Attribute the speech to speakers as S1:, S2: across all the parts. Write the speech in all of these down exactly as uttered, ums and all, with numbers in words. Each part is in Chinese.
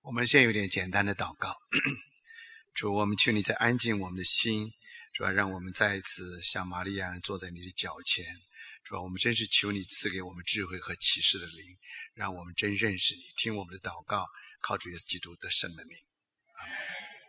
S1: 我们先有点简单的祷告。主，我们求你再安静我们的心，主要让我们再一次像玛利亚坐在你的脚前。主要我们真是求你赐给我们智慧和启示的灵，让我们真认识你，听我们的祷告，靠主耶稣基督得胜的名。阿们。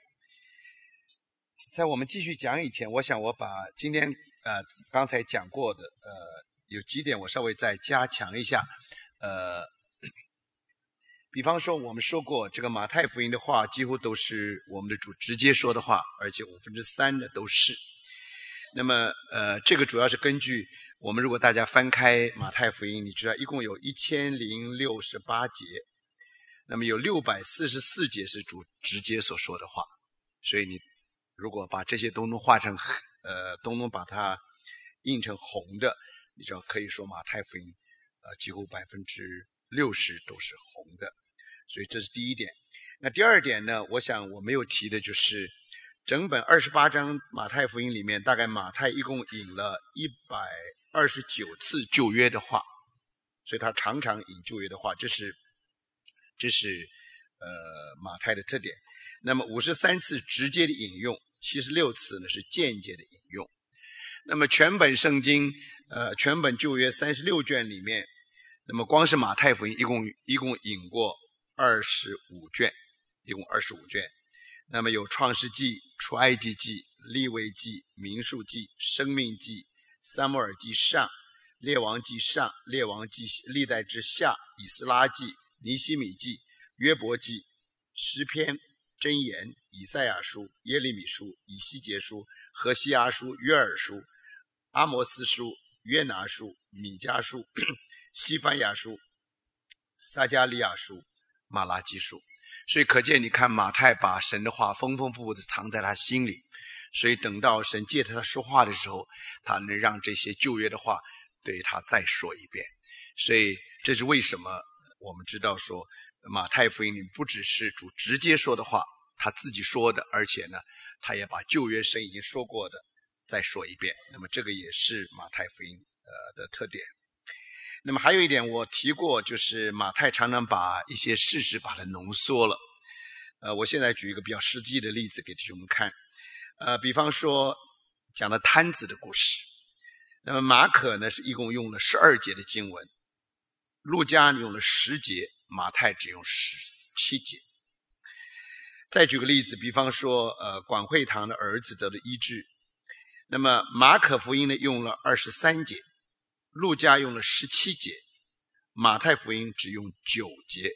S1: 在我们继续讲以前，我想我把今天呃刚才讲过的呃有几点我稍微再加强一下。呃比方说我们说过这个马太福音的话几乎都是我们的主直接说的话，而且五分之三的都是。那么呃这个主要是根据我们如果大家翻开马太福音，你知道一共有一千零六十八节，那么有六百四十四节是主直接所说的话，所以你如果把这些都能画成呃都能把它印成红的，你知道可以说马太福音呃几乎百分之六十都是红的，所以这是第一点。那第二点呢，我想我没有提的就是整本二十八章马太福音里面，大概马太一共引了一百二十九次旧约的话，所以他常常引旧约的话，这是这是呃马太的特点。那么五十三次直接的引用，七十六次呢是间接的引用。那么全本圣经呃全本旧约三十六卷里面，那么光是马太福音一共一共引过二十五卷，一共二十五卷。那么有创世纪、出埃及记、利未记、民数记、生命记、撒母耳记上、列王记上、列王记历代之下、以斯拉记、尼希米记、约伯记、诗篇、箴言、以赛亚书、耶利米书、以西结书、何西阿书、约珥书、阿摩斯书、约拿书、米迦书、西番雅书、撒迦利亚书、马拉基书。所以可见你看马太把神的话丰丰富富的藏在他心里，所以等到神借他说话的时候，他能让这些旧约的话对他再说一遍。所以这是为什么我们知道说马太福音里不只是主直接说的话他自己说的，而且呢他也把旧约神已经说过的再说一遍。那么这个也是马太福音呃的特点。那么还有一点我提过，就是马太常常把一些事实把它浓缩了。呃，我现在举一个比较实际的例子给弟兄们看。呃，比方说讲的摊子的故事。那么马可呢是一共用了十二节的经文，路加用了十节，马太只用十七节。再举个例子，比方说呃管会堂的儿子得了医治。那么马可福音呢用了二十三节，路加用了十七节，马太福音只用九节。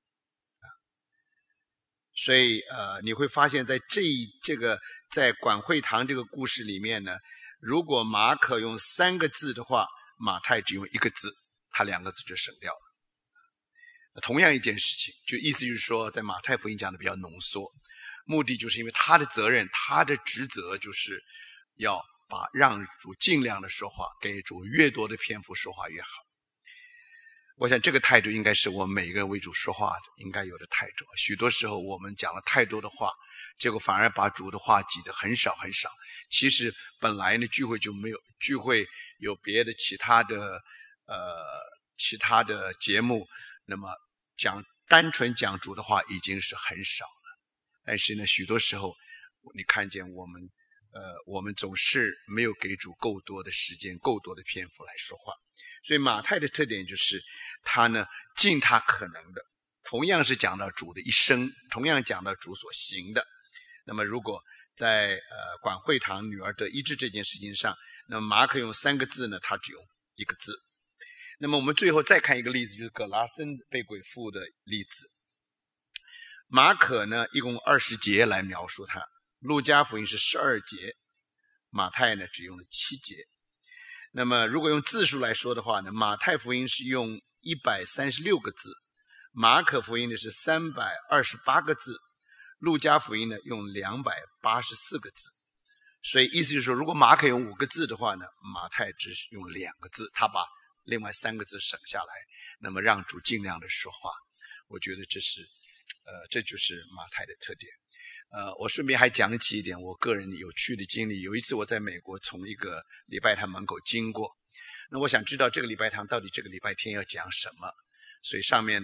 S1: 所以呃你会发现在这这个在管会堂这个故事里面呢，如果马可用三个字的话，马太只用一个字，他两个字就省掉了。同样一件事情，就意思就是说在马太福音讲的比较浓缩，目的就是因为他的责任，他的职责就是要把让主尽量的说话，给主越多的篇幅说话越好。我想这个态度应该是我们每一个人为主说话的应该有的态度。许多时候我们讲了太多的话，结果反而把主的话挤得很少很少。其实本来呢聚会就没有聚会有别的其他的呃其他的节目，那么讲单纯讲主的话已经是很少了。但是呢许多时候你看见我们呃我们总是没有给主够多的时间够多的篇幅来说话。所以马太的特点就是他呢尽他可能的同样是讲到主的一生，同样讲到主所行的。那么如果在呃管会堂女儿得医治这件事情上，那么马可用三个字呢，他只用一个字。那么我们最后再看一个例子，就是葛拉森被鬼附的例子。马可呢一共二十节来描述他，路加福音是十二节，马太呢只用了七节。那么如果用字数来说的话呢，马太福音是用一百三十六个字，马可福音呢是三百二十八个字，路加福音呢用两百八十四个字。所以意思就是说，如果马可用五个字的话呢，马太只用两个字，他把另外三个字省下来，那么让主尽量的说话。我觉得这是呃这就是马太的特点。呃，我顺便还讲起一点我个人有趣的经历。有一次我在美国从一个礼拜堂门口经过，那我想知道这个礼拜堂到底这个礼拜天要讲什么，所以上面呢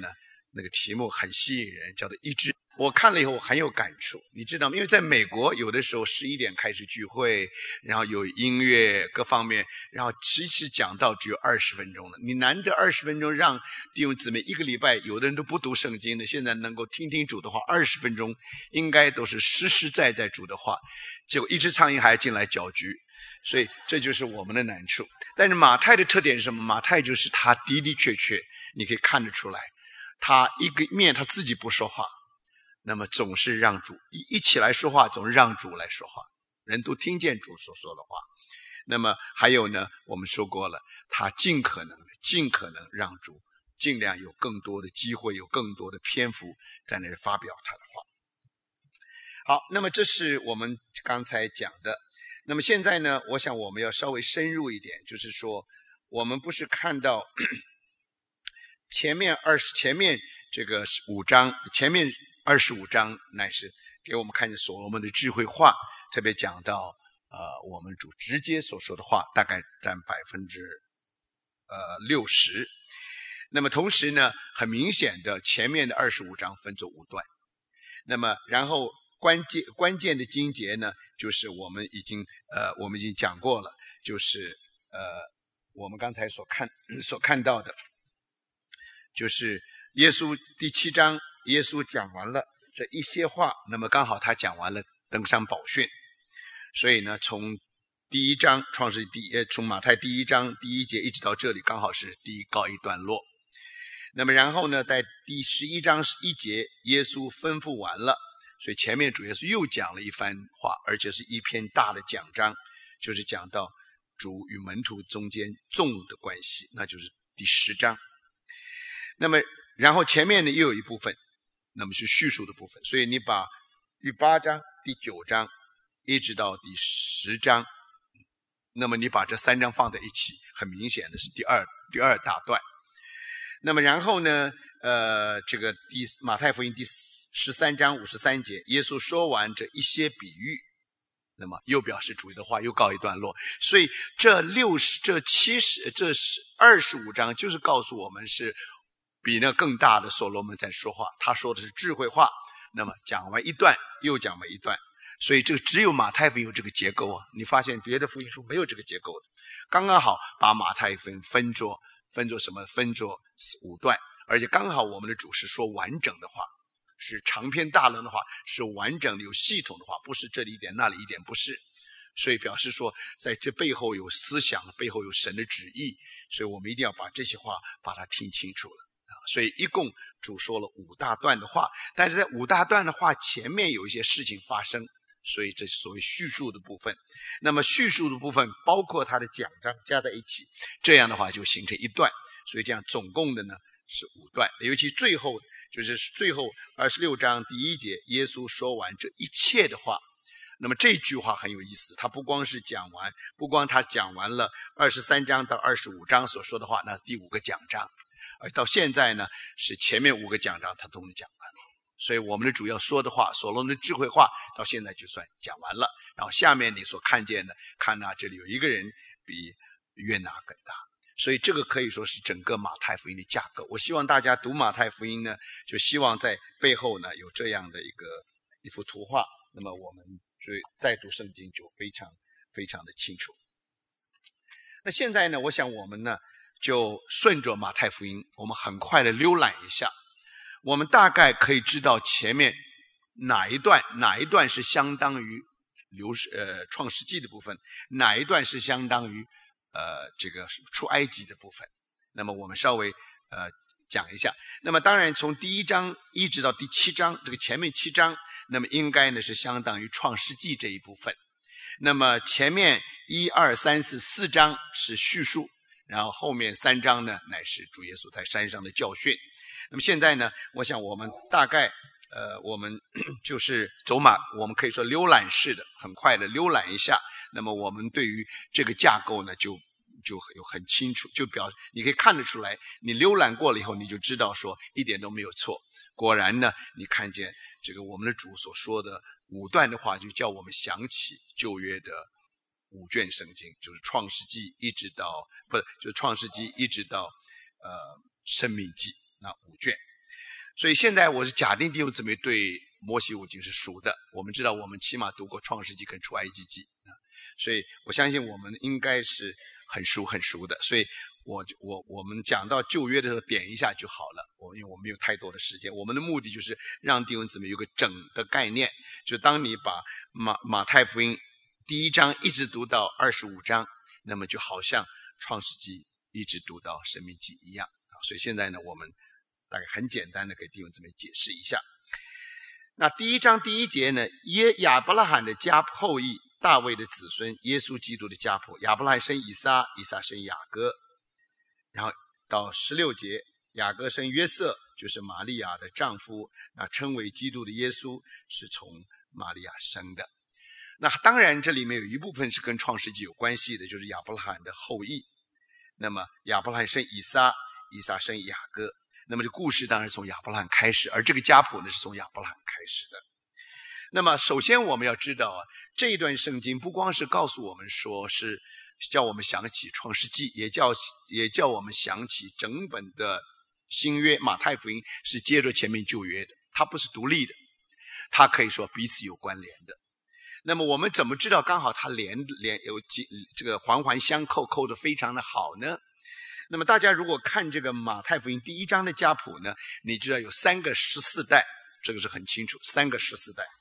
S1: 那个题目很吸引人，叫做医治。我看了以后我很有感触，你知道吗？因为在美国有的时候十一点开始聚会，然后有音乐各方面，然后其实讲道只有二十分钟了。你难得二十分钟让弟兄姊妹一个礼拜，有的人都不读圣经的，现在能够听听主的话，二十分钟应该都是实实在在主的话，结果一只苍蝇还进来搅局，所以这就是我们的难处。但是马太的特点是什么？马太就是他的的确确你可以看得出来，他一个面他自己不说话，那么总是让主一一起来说话，总是让主来说话，人都听见主所说的话。那么还有呢，我们说过了，他尽可能尽可能让主尽量有更多的机会，有更多的篇幅在那里发表他的话。好，那么这是我们刚才讲的。那么现在呢，我想我们要稍微深入一点，就是说我们不是看到前面二十前面这个五章，前面二十五章乃是给我们看见所罗门的智慧话，特别讲到呃我们主直接所说的话大概占百分之呃六十。那么同时呢，很明显的前面的二十五章分作五段。那么然后关键关键的经节呢，就是我们已经呃我们已经讲过了，就是呃我们刚才所看所看到的，就是耶稣第七章，耶稣讲完了这一些话，那么刚好他讲完了登山宝训，所以呢，从第一章创世第呃从马太第一章第一节一直到这里，刚好是第一告一段落。那么然后呢，在第十一章一节，耶稣吩咐完了，所以前面主耶稣又讲了一番话，而且是一篇大的讲章，就是讲到主与门徒中间纵的关系，那就是第十章。那么然后前面呢又有一部分，那么是叙述的部分，所以你把第八章第九章一直到第十章，那么你把这三章放在一起，很明显的是第二第二大段。那么然后呢呃，这个第马太福音第十三章五十三节，耶稣说完这一些比喻，那么又表示主的话又告一段落。所以这六十这七十这二十五章就是告诉我们是比那更大的所罗门在说话，他说的是智慧话，那么讲完一段又讲完一段，所以这个只有马太福音有这个结构啊，你发现别的福音书没有这个结构的，刚刚好把马太福音分作分作什么分作五段，而且刚好我们的主是说完整的话，是长篇大论的话，是完整的有系统的话，不是这里一点那里一点，不是，所以表示说在这背后有思想，背后有神的旨意，所以我们一定要把这些话把它听清楚了。所以一共主说了五大段的话，但是在五大段的话前面有一些事情发生，所以这是所谓叙述的部分。那么叙述的部分包括他的讲章加在一起，这样的话就形成一段，所以这样总共的呢是五段。尤其最后就是最后二十六章第一节，耶稣说完这一切的话，那么这句话很有意思，他不光是讲完，不光他讲完了二十三章到二十五章所说的话，那第五个讲章，而到现在呢，是前面五个讲章他都能讲完了。所以我们的主要说的话，所罗门的智慧话，到现在就算讲完了。然后下面你所看见的，看那这里有一个人比约拿更大，所以这个可以说是整个马太福音的架构。我希望大家读马太福音呢，就希望在背后呢有这样的一个一幅图画，那么我们再读圣经就非常非常的清楚。那现在呢，我想我们呢就顺着马太福音，我们很快的浏览一下，我们大概可以知道前面哪一段哪一段是相当于流呃创世纪的部分，哪一段是相当于呃这个出埃及的部分。那么我们稍微呃讲一下。那么当然从第一章一直到第七章，这个前面七章，那么应该呢是相当于创世纪这一部分。那么前面一二三四四章是叙述，然后后面三章呢乃是主耶稣在山上的教训。那么现在呢，我想我们大概呃我们就是走马，我们可以说浏览式的很快的浏览一下，那么我们对于这个架构呢就就有很清楚，就表你可以看得出来，你浏览过了以后你就知道说一点都没有错。果然呢，你看见这个我们的主所说的五段的话，就叫我们想起旧约的五卷圣经，就是创世纪一直到不就是创世纪一直到呃申命记那五卷。 所以现在我是假定弟兄姊妹对摩西五经是熟的，我们知道我们起码读过创世纪跟出埃及记，所以我相信我们应该是很熟很熟的。所以我我我们讲到旧约的时候点一下就好了，我因为我们没有太多的时间，我们的目的就是让弟兄姊妹有个整的概念，就当你把马马太福音第一章一直读到二十五章，那么就好像创世纪一直读到申命记一样。所以现在呢，我们大概很简单的给弟兄姊妹解释一下。那第一章第一节呢，耶亚伯拉罕的家谱后裔，大卫的子孙，耶稣基督的家谱。亚伯拉罕生以撒，以撒生雅各。然后到十六节，雅各生约瑟，就是玛利亚的丈夫，那称为基督的耶稣是从玛利亚生的。那当然这里面有一部分是跟创世纪有关系的，就是亚伯拉罕的后裔。那么亚伯拉罕生以撒，以撒生雅各，那么这故事当然从亚伯拉罕开始，而这个家谱呢是从亚伯拉罕开始的。那么首先我们要知道啊，这一段圣经不光是告诉我们说是叫我们想起创世纪，也叫也叫我们想起整本的新约马太福音是接着前面旧约的，它不是独立的，它可以说彼此有关联的。那么我们怎么知道刚好它连连有这个环环相扣，扣得非常的好呢？那么大家如果看这个马太福音第一章的家谱呢，你知道有三个十四代，这个是很清楚，三个十四代。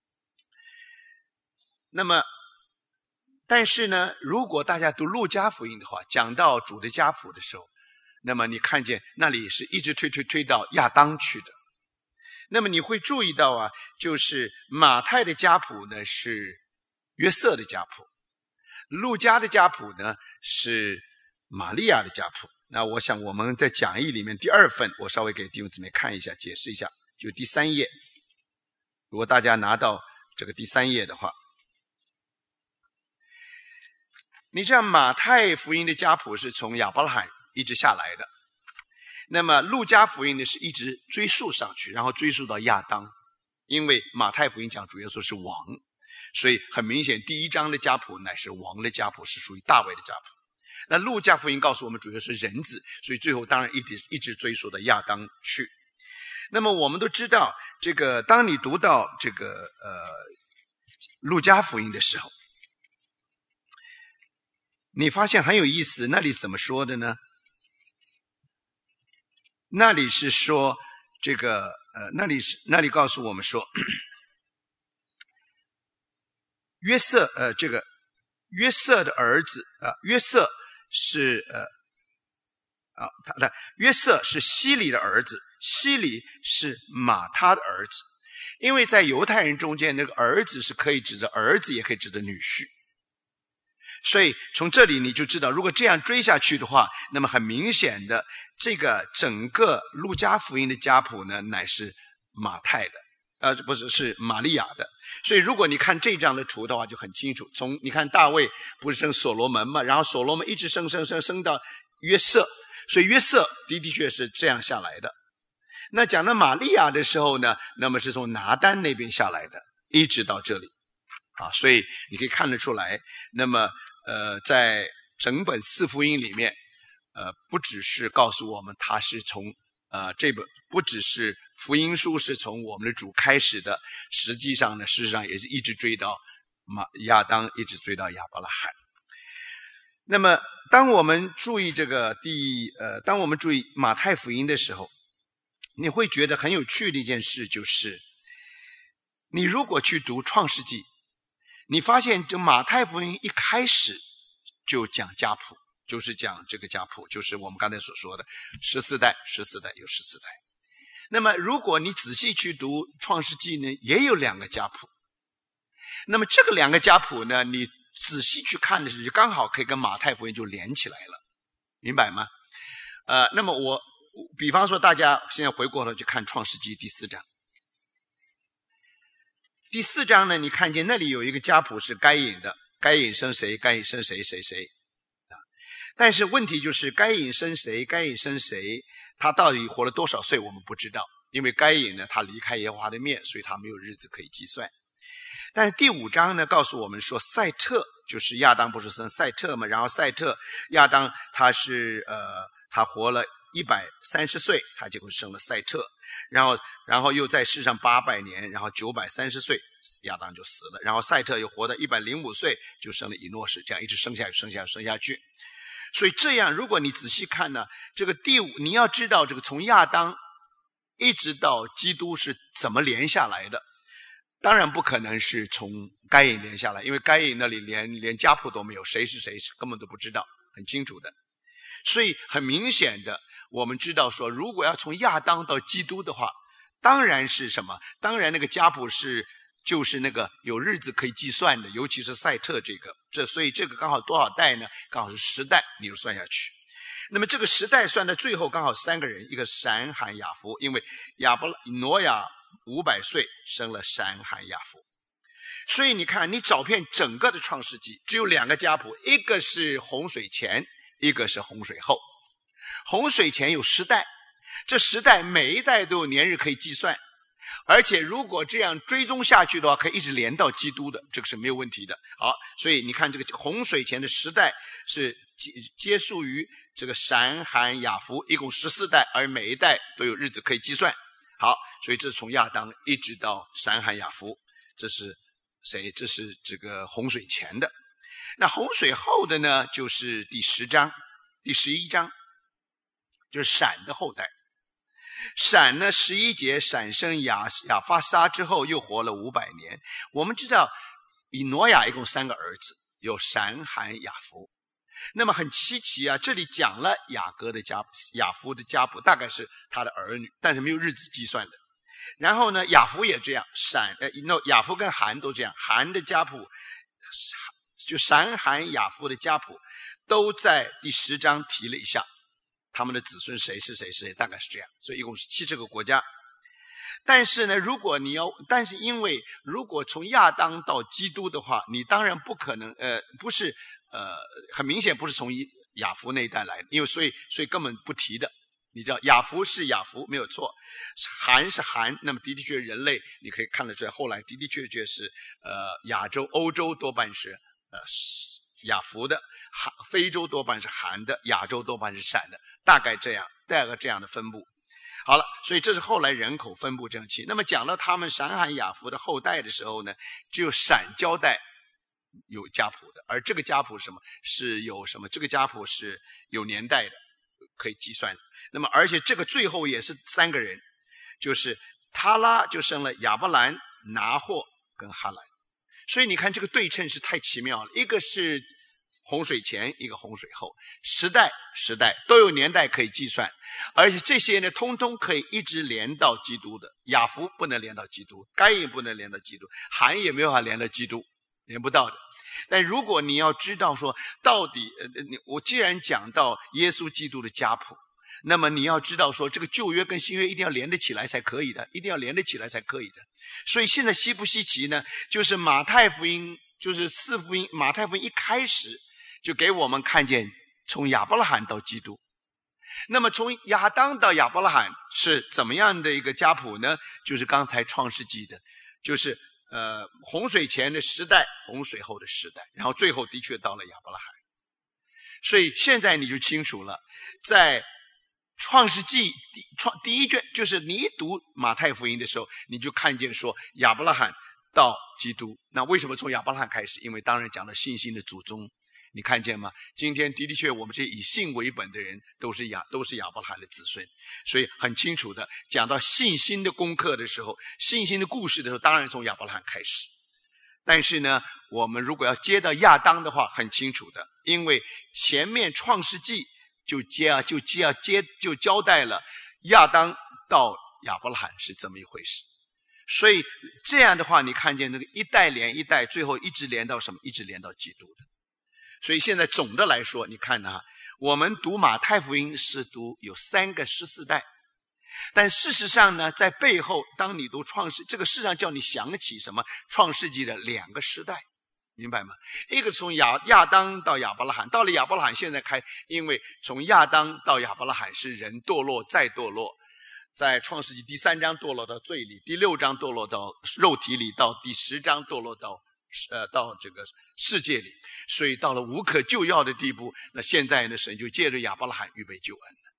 S1: 那么但是呢，如果大家读路加福音的话，讲到主的家谱的时候，那么你看见那里是一直推推推到亚当去的。那么你会注意到啊，就是马太的家谱呢是约瑟的家谱，路加的家谱呢是玛利亚的家谱。那我想我们在讲义里面第二份，我稍微给弟兄姊妹看一下，解释一下，就第三页。如果大家拿到这个第三页的话，你知道马太福音的家谱是从亚伯拉罕一直下来的，那么路加福音呢是一直追溯上去，然后追溯到亚当。因为马太福音讲主耶稣是王，所以很明显第一章的家谱乃是王的家谱，是属于大卫的家谱。那路加福音告诉我们主耶稣是人子，所以最后当然一直一直追溯到亚当去。那么我们都知道，这个当你读到这个呃路加福音的时候，你发现很有意思，那里怎么说的呢？那里是说这个呃，那里是那里告诉我们说，约瑟呃，这个约瑟的儿子啊、呃，约瑟是呃啊，他的约瑟是希里的儿子，希里是马他的儿子。因为在犹太人中间，那个儿子是可以指着儿子，也可以指着女婿。所以从这里你就知道，如果这样追下去的话，那么很明显的，这个整个路加福音的家谱呢，乃是马太的，呃，不是，是玛利亚的。所以如果你看这张的图的话，就很清楚。从你看大卫不是生所罗门嘛，然后所罗门一直生生生生到约瑟，所以约瑟的的确是这样下来的。那讲到玛利亚的时候呢，那么是从拿单那边下来的，一直到这里啊，所以你可以看得出来。那么呃，在整本四福音里面，呃，不只是告诉我们他是从呃这本不只是福音书是从我们的主开始的，实际上呢，事实上也是一直追到马亚当，一直追到亚伯拉罕。那么，当我们注意这个第呃，当我们注意马太福音的时候，你会觉得很有趣的一件事就是，你如果去读创世纪，你发现这马太福音一开始就讲家谱，就是讲这个家谱，就是我们刚才所说的十四代，十四代有十四代。那么如果你仔细去读创世纪呢，也有两个家谱。那么这个两个家谱呢，你仔细去看的时候，就刚好可以跟马太福音就连起来了，明白吗？呃，那么我比方说大家现在回过头去看创世纪第四章。第四章呢，你看见那里有一个家谱是该隐的，该隐生谁？该隐生谁谁谁啊？但是问题就是该隐生谁？该隐生谁？他到底活了多少岁？我们不知道，因为该隐呢，他离开耶和华的面，所以他没有日子可以计算。但是第五章呢，告诉我们说，赛特就是亚当不是生赛特嘛？然后赛特亚当他是呃，他活了一百三十岁，他结果生了赛特。 然后然后又在世上八百年，然后九百三十岁亚当就死了，然后赛特又活到一百零五岁就生了以诺士，这样一直生下去生下去生下去。所以这样如果你仔细看呢，这个第五你要知道这个从亚当一直到基督是怎么连下来的，当然不可能是从该隐连下来，因为该隐那里连连家谱都没有，谁是谁根本都不知道，很清楚的。所以很明显的我们知道说，如果要从亚当到基督的话，当然是什么？当然那个家谱是就是那个有日子可以计算的，尤其是赛特这个，这所以这个刚好多少代呢？刚好是十代，你就算下去。那么这个十代算到最后刚好三个人，一个闪罕雅弗，因为亚伯挪亚五百岁生了闪罕雅弗。所以你看，你找遍整个的创世纪，只有两个家谱，一个是洪水前，一个是洪水后。洪水前有十代，这十代每一代都有年日可以计算，而且如果这样追踪下去的话，可以一直连到基督的，这个是没有问题的。好，所以你看这个洪水前的十代是接束于这个闪罕雅弗，一共十四代，而每一代都有日子可以计算。好，所以这是从亚当一直到闪罕雅弗，这是谁？这是这个洪水前的。那洪水后的呢，就是第十章第十一章，就是闪的后代。闪呢，十一节，闪生亚亚发沙之后又活了五百年。我们知道以挪亚一共三个儿子，有闪罕雅弗。那么很稀奇啊，这里讲了雅各的家雅弗的家谱，大概是他的儿女，但是没有日子计算的。然后呢，雅弗也这样，闪呃 no 雅弗跟韩都这样，韩的家谱就闪罕雅弗的家谱都在第十章提了一下，他们的子孙谁是谁是谁，大概是这样。所以一共是七十个国家。但是呢，如果你要，但是因为如果从亚当到基督的话，你当然不可能，呃，不是，呃，很明显不是从雅弗那一代来的，因为所以所以根本不提的。你知道雅弗是雅弗没有错，韩是韩，那么的的确人类你可以看得出来，后来的的确确是呃亚洲欧洲多半是呃雅弗的，韩非洲多半是韩的，亚洲多半是闪的，大概这样，大概这样的分布。好了，所以这是后来人口分布正气。那么讲到他们闪罕雅弗的后代的时候呢，只有闪交代有家谱的，而这个家谱是什么？是有什么？这个家谱是有年代的，可以计算的。那么而且这个最后也是三个人，就是他拉就生了亚伯兰、拿霍跟哈兰。所以你看这个对称是太奇妙了，一个是洪水前，一个洪水后，十代十代都有年代可以计算，而且这些呢通通可以一直连到基督的。雅弗不能连到基督，该隐不能连到基督，韩也没有办法连到基督，连不到的。但如果你要知道说到底呃我既然讲到耶稣基督的家谱，那么你要知道说这个旧约跟新约一定要连得起来才可以的，一定要连得起来才可以的。所以现在稀不稀奇呢？就是马太福音，就是四福音，马太福音一开始就给我们看见从亚伯拉罕到基督。那么从亚当到亚伯拉罕是怎么样的一个家谱呢？就是刚才创世纪的，就是呃洪水前的时代，洪水后的时代，然后最后的确到了亚伯拉罕。所以现在你就清楚了，在创世纪创第一卷，就是你一读马太福音的时候，你就看见说亚伯拉罕到基督。那为什么从亚伯拉罕开始？因为当然讲了信心的祖宗，你看见吗？今天的的确我们这以信为本的人都是亚都是亚伯拉罕的子孙，所以很清楚的讲到信心的功课的时候，信心的故事的时候，当然从亚伯拉罕开始。但是呢，我们如果要接到亚当的话，很清楚的，因为前面创世纪就接啊就接啊接就交代了亚当到亚伯拉罕是这么一回事。所以这样的话，你看见那个一代连一代，最后一直连到什么？一直连到基督的。所以现在总的来说，你看啊，我们读马太福音是读有三个十四代，但事实上呢，在背后当你读创世，这个事实上叫你想起什么？创世纪的两个时代，明白吗？一个从亚亚当到亚伯拉罕，到了亚伯拉罕现在开，因为从亚当到亚伯拉罕是人堕落再堕落，在创世纪第三章堕落到罪里，第六章堕落到肉体里，到第十章堕落到呃到这个世界里，所以到了无可救药的地步。那现在呢，神就借着亚伯拉罕预备救恩了。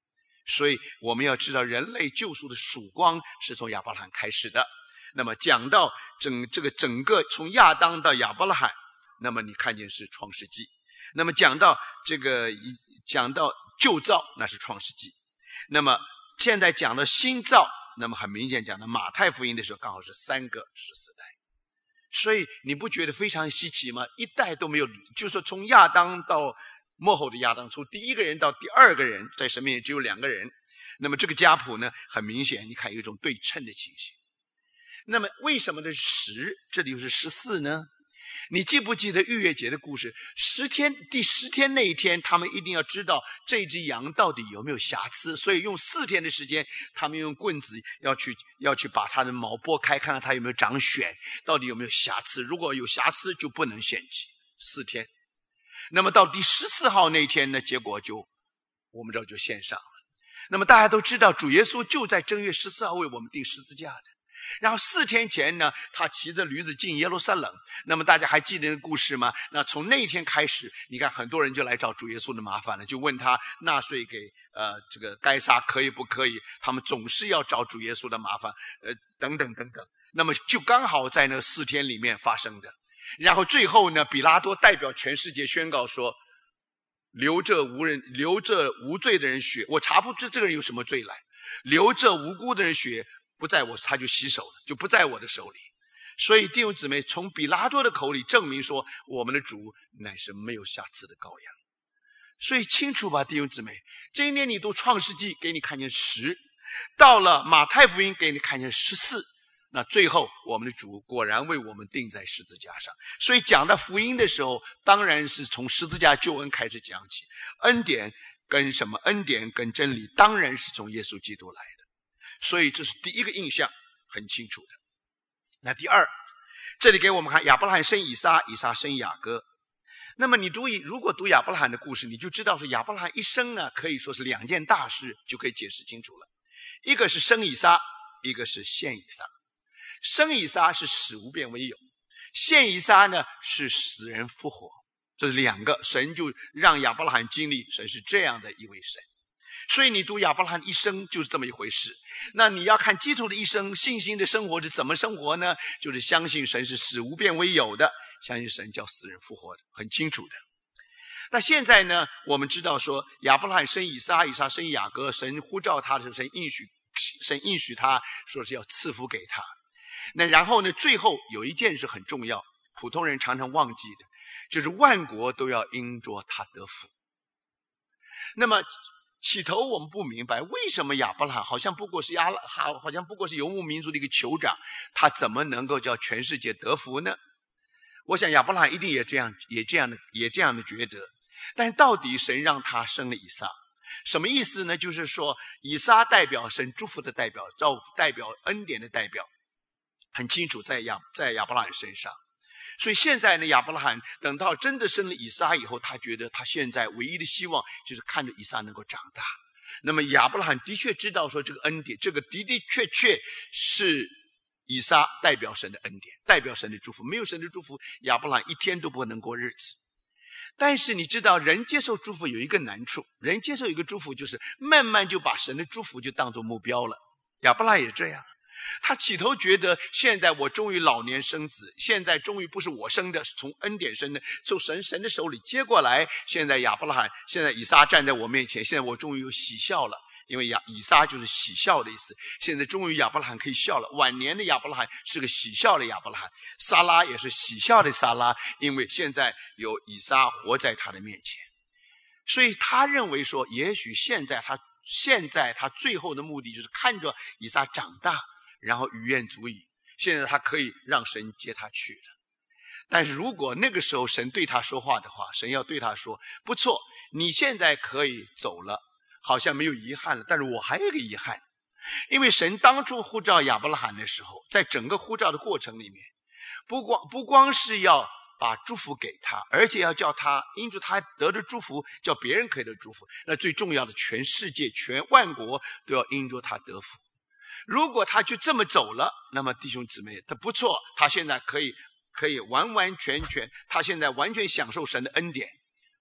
S1: 所以我们要知道人类救赎的曙光是从亚伯拉罕开始的。那么讲到整这个整个从亚当到亚伯拉罕，那么你看见是创世纪。那么讲到这个讲到旧造，那是创世纪。那么现在讲到新造，那么很明显讲到马太福音的时候，刚好是三个十四代。所以你不觉得非常稀奇吗？一代都没有，就是说从亚当到末后的亚当，从第一个人到第二个人，在神面前只有两个人。那么这个家谱呢，很明显你看有一种对称的情形。那么为什么这是十，这里又是十四呢？你记不记得逾越节的故事？十天，第十天那一天，他们一定要知道这只羊到底有没有瑕疵，所以用四天的时间，他们用棍子要去要去把它的毛剥开，看看它有没有长癣，到底有没有瑕疵。如果有瑕疵，就不能献祭。四天。那么到第十四号那一天呢，结果就我们这就献上了。那么大家都知道，主耶稣就在正月十四号为我们钉十字架的。然后四天前呢，他骑着驴子进耶路撒冷。那么大家还记得那个故事吗？那从那一天开始，你看很多人就来找主耶稣的麻烦了，就问他纳税给呃这个该撒可以不可以？他们总是要找主耶稣的麻烦，呃等等等等。那么就刚好在那四天里面发生的。然后最后呢，比拉多代表全世界宣告说：流这无人流这无罪的人血，我查不出这个人有什么罪来；流这无辜的人血，不在我，他就洗手了，就不在我的手里。所以弟兄姊妹，从比拉多的口里证明说，我们的主乃是没有瑕疵的羔羊。所以清楚吧，弟兄姊妹，这一年你读创世纪，给你看见十，到了马太福音给你看见十四，那最后我们的主果然为我们钉在十字架上。所以讲到福音的时候，当然是从十字架救恩开始讲起，恩典跟什么？恩典跟真理当然是从耶稣基督来的。所以这是第一个印象，很清楚的。那第二，这里给我们看亚伯拉罕生以撒，以撒生雅各。那么你读如果读亚伯拉罕的故事，你就知道说亚伯拉罕一生啊，可以说是两件大事就可以解释清楚了。一个是生以撒，一个是献以撒。生以撒是使无变为有，献以撒呢是死人复活。这是两个，神就让亚伯拉罕经历，神是这样的一位神。所以你读亚伯拉罕一生就是这么一回事。那你要看基督的一生，信心的生活是怎么生活呢？就是相信神是使无变为有的，相信神叫死人复活的，很清楚的。那现在呢，我们知道说亚伯拉罕生以撒，以撒生雅各，神呼召他的时候，神应许神应许他说是要赐福给他。那然后呢，最后有一件事很重要，普通人常常忘记的，就是万国都要因着他得福。那么起头我们不明白，为什么亚伯拉罕好像不过是亚好好像不过是游牧民族的一个酋长，他怎么能够叫全世界得福呢？我想亚伯拉罕一定也这样也这样的也这样的觉得。但到底神让他生了以撒，什么意思呢？就是说以撒代表神祝福的代表，代表恩典的代表，很清楚在亚在亚伯拉罕身上。所以现在呢，亚伯拉罕等到真的生了以撒以后，他觉得他现在唯一的希望就是看着以撒能够长大。那么亚伯拉罕的确知道说这个恩典，这个的的确确是以撒代表神的恩典，代表神的祝福。没有神的祝福，亚伯拉罕一天都不能过日子。但是你知道，人接受祝福有一个难处，人接受一个祝福就是慢慢就把神的祝福就当作目标了。亚伯拉罕也这样，他起头觉得现在我终于老年生子，现在终于不是我生的，是从恩典生的，从神神的手里接过来。现在亚伯拉罕，现在以撒站在我面前，现在我终于有喜笑了，因为亚以撒就是喜笑的意思。现在终于亚伯拉罕可以笑了，晚年的亚伯拉罕是个喜笑的亚伯拉罕，撒拉也是喜笑的撒拉，因为现在有以撒活在他的面前。所以他认为说，也许现在他现在他最后的目的就是看着以撒长大，然后余愿足矣，现在他可以让神接他去了。但是如果那个时候神对他说话的话，神要对他说，不错，你现在可以走了，好像没有遗憾了，但是我还有一个遗憾。因为神当初呼召亚伯拉罕的时候，在整个呼召的过程里面，不光不光是要把祝福给他，而且要叫他因着他得着祝福，叫别人可以得祝福。那最重要的，全世界全万国都要因着他得福。如果他就这么走了，那么弟兄姊妹，他不错，他现在可以可以完完全全，他现在完全享受神的恩典。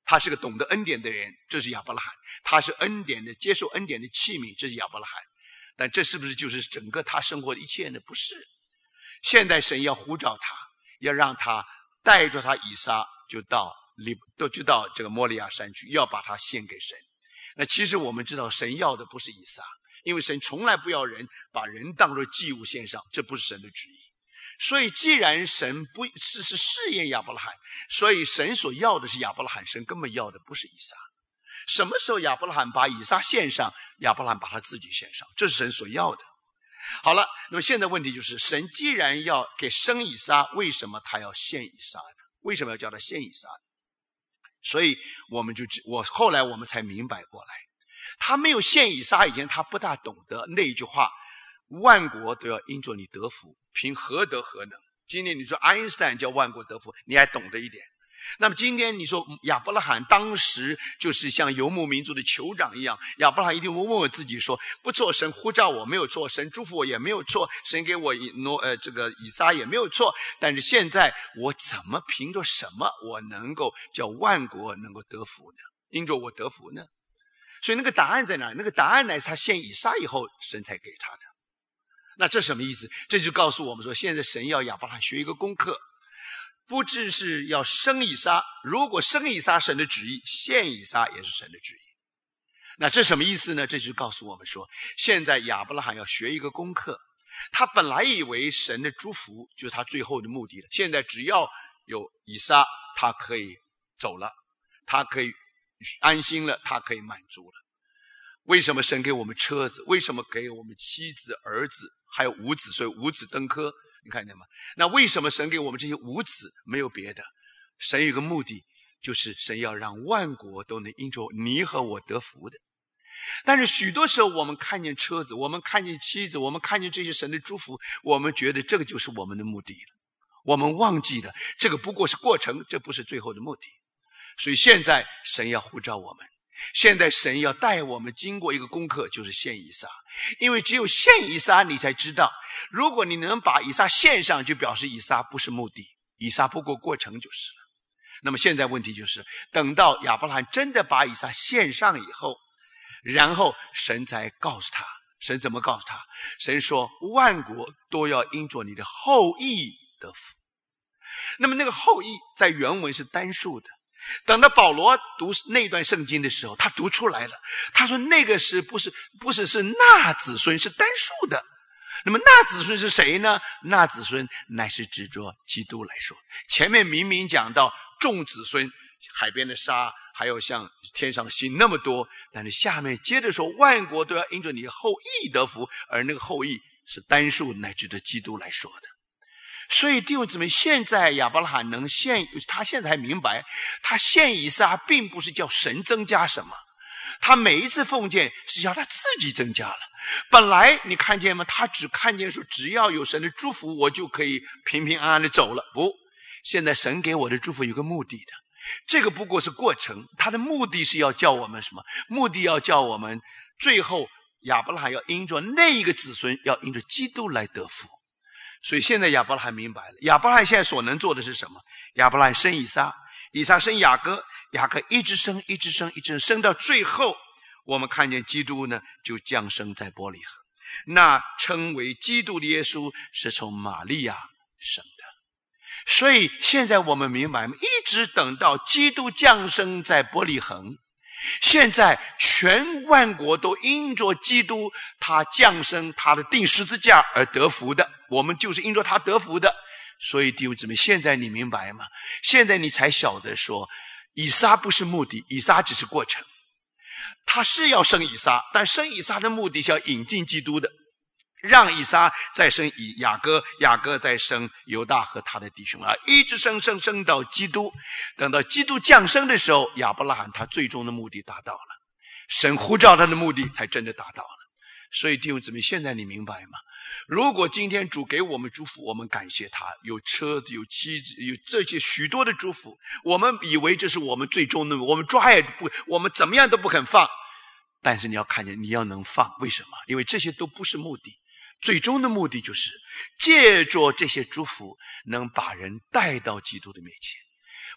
S1: 他是个懂得恩典的人，这是亚伯拉罕。他是恩典的，接受恩典的器皿，这是亚伯拉罕。但这是不是就是整个他生活的一切呢？不是。现在神要呼召他，要让他带着他以撒就到都就到这个摩利亚山去，要把他献给神。那其实我们知道神要的不是以撒，因为神从来不要人把人当作祭物献上，这不是神的旨意。所以既然神不是是试验亚伯拉罕，所以神所要的是亚伯拉罕，神根本要的不是以撒。什么时候亚伯拉罕把以撒献上，亚伯拉罕把他自己献上，这是神所要的。好了，那么现在问题就是，神既然要给生以撒，为什么他要献以撒呢？为什么要叫他献以撒呢？所以我们就我后来我们才明白过来，他没有献以撒以前，他不大懂得那一句话，万国都要因着你得福，凭何德何能。今天你说爱因斯坦叫万国得福，你还懂得一点。那么今天你说亚伯拉罕当时就是像游牧民族的酋长一样，亚伯拉罕一定会问我自己说，不错，神呼召我没有错，神祝福我也没有错，神给我挪呃这个以撒也没有错，但是现在我怎么凭着什么我能够叫万国能够得福呢？因着我得福呢？所以那个答案在哪里？那个答案乃是他献以撒以后神才给他的。那这什么意思？这就告诉我们说，现在神要亚伯拉罕学一个功课，不只是要生以撒，如果生以撒神的旨意，献以撒也是神的旨意。那这什么意思呢？这就告诉我们说，现在亚伯拉罕要学一个功课。他本来以为神的祝福就是他最后的目的了，现在只要有以撒，他可以走了，他可以安心了，他可以满足了。为什么神给我们车子？为什么给我们妻子、儿子，还有五子？所以五子登科，你看见吗？那为什么神给我们这些五子？没有别的，神有个目的，就是神要让万国都能因着你和我得福的。但是许多时候我们看见车子，我们看见妻子，我们看见这些神的祝福，我们觉得这个就是我们的目的了，我们忘记了这个不过是过程，这不是最后的目的。所以现在神要呼召我们，现在神要带我们经过一个功课，就是献以撒。因为只有献以撒，你才知道，如果你能把以撒献上，就表示以撒不是目的，以撒不过过程就是了。那么现在问题就是，等到亚伯拉罕真的把以撒献上以后，然后神才告诉他，神怎么告诉他？神说万国都要因着你的后裔得福。那么那个后裔在原文是单数的，等到保罗读那段圣经的时候，他读出来了，他说那个是不是不是是那子孙，是单数的。那么那子孙是谁呢？那子孙乃是指着基督来说。前面明明讲到众子孙，海边的沙，还有像天上的星那么多，但是下面接着说万国都要因着你的后裔得福，而那个后裔是单数，乃指着基督来说的。所以弟兄姊妹，现在亚伯拉罕能献，他现在还明白，他献以撒并不是叫神增加什么，他每一次奉献是叫他自己增加了。本来你看见吗？他只看见说只要有神的祝福，我就可以平平安安的走了。不，现在神给我的祝福有个目的的，这个不过是过程，他的目的是要叫我们什么？目的要叫我们最后亚伯拉罕要因着那一个子孙，要因着基督来得福。所以现在亚伯拉罕明白了，亚伯拉罕现在所能做的是什么？亚伯拉罕生以撒，以撒生雅各，雅各一直生一直生一直生，生到最后我们看见基督呢就降生在伯利恒。那称为基督的耶稣是从玛利亚生的。所以现在我们明白，一直等到基督降生在伯利恒，现在全万国都因着基督他降生，他的钉十字架而得福的，我们就是因着他得福的。所以弟兄姊妹，现在你明白吗？现在你才晓得说，以撒不是目的，以撒只是过程。他是要生以撒，但生以撒的目的是要引进基督的，让以撒再生以雅各，雅各再生犹大和他的弟兄啊，一直生生生到基督。等到基督降生的时候，亚伯拉罕他最终的目的达到了，神呼召他的目的才真的达到了。所以弟兄姊妹，现在你明白吗？如果今天主给我们祝福，我们感谢他，有车子，有妻子，有这些许多的祝福，我们以为这是我们最终的，我们抓也不，我们怎么样都不肯放。但是你要看见，你要能放，为什么？因为这些都不是目的，最终的目的就是借着这些祝福能把人带到基督的面前。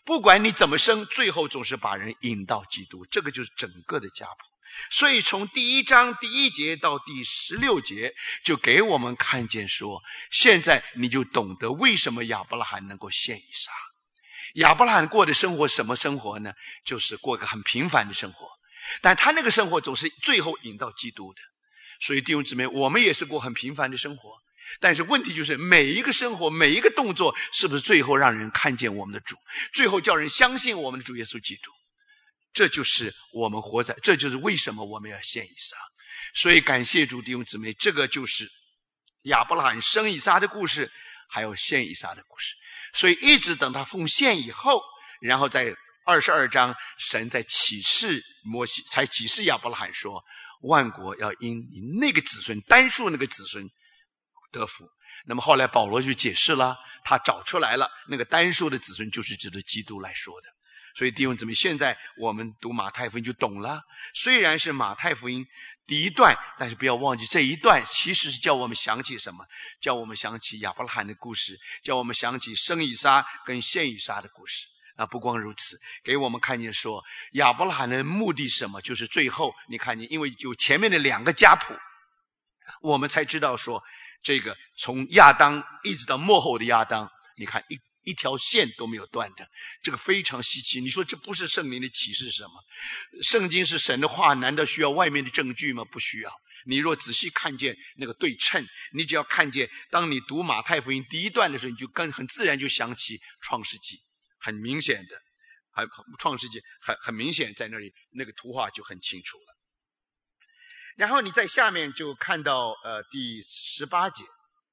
S1: 不管你怎么生，最后总是把人引到基督，这个就是整个的家谱。所以从第一章第一节到第十六节，就给我们看见说，现在你就懂得为什么亚伯拉罕能够献以撒。亚伯拉罕过的生活什么生活呢？就是过一个很平凡的生活，但他那个生活总是最后引到基督的。所以弟兄姊妹，我们也是过很平凡的生活，但是问题就是每一个生活每一个动作是不是最后让人看见我们的主，最后叫人相信我们的主耶稣基督。这就是我们活在，这就是为什么我们要献以撒。所以感谢主弟兄姊妹，这个就是亚伯拉罕生以撒的故事，还有献以撒的故事。所以一直等他奉献以后，然后在二十二章神在启示摩西，才启示亚伯拉罕说，万国要因你那个子孙，单数那个子孙得福。那么后来保罗就解释了，他找出来了，那个单数的子孙就是指着基督来说的。所以弟兄姊妹，现在我们读马太福音就懂了，虽然是马太福音第一段，但是不要忘记这一段其实是叫我们想起什么？叫我们想起亚伯拉罕的故事，叫我们想起生以撒跟献以撒的故事。啊，不光如此，给我们看见说亚伯拉罕的目的是什么？就是最后你看见，因为有前面的两个家谱，我们才知道说这个从亚当一直到末后的亚当，你看一一条线都没有断的，这个非常稀奇。你说这不是圣灵的启示是什么？圣经是神的话，难道需要外面的证据吗？不需要。你若仔细看见那个对称，你只要看见，当你读马太福音第一段的时候，你就更很自然就想起创世纪，很明显的，很创世纪很很明显在那里，那个图画就很清楚了。然后你在下面就看到呃第十八节。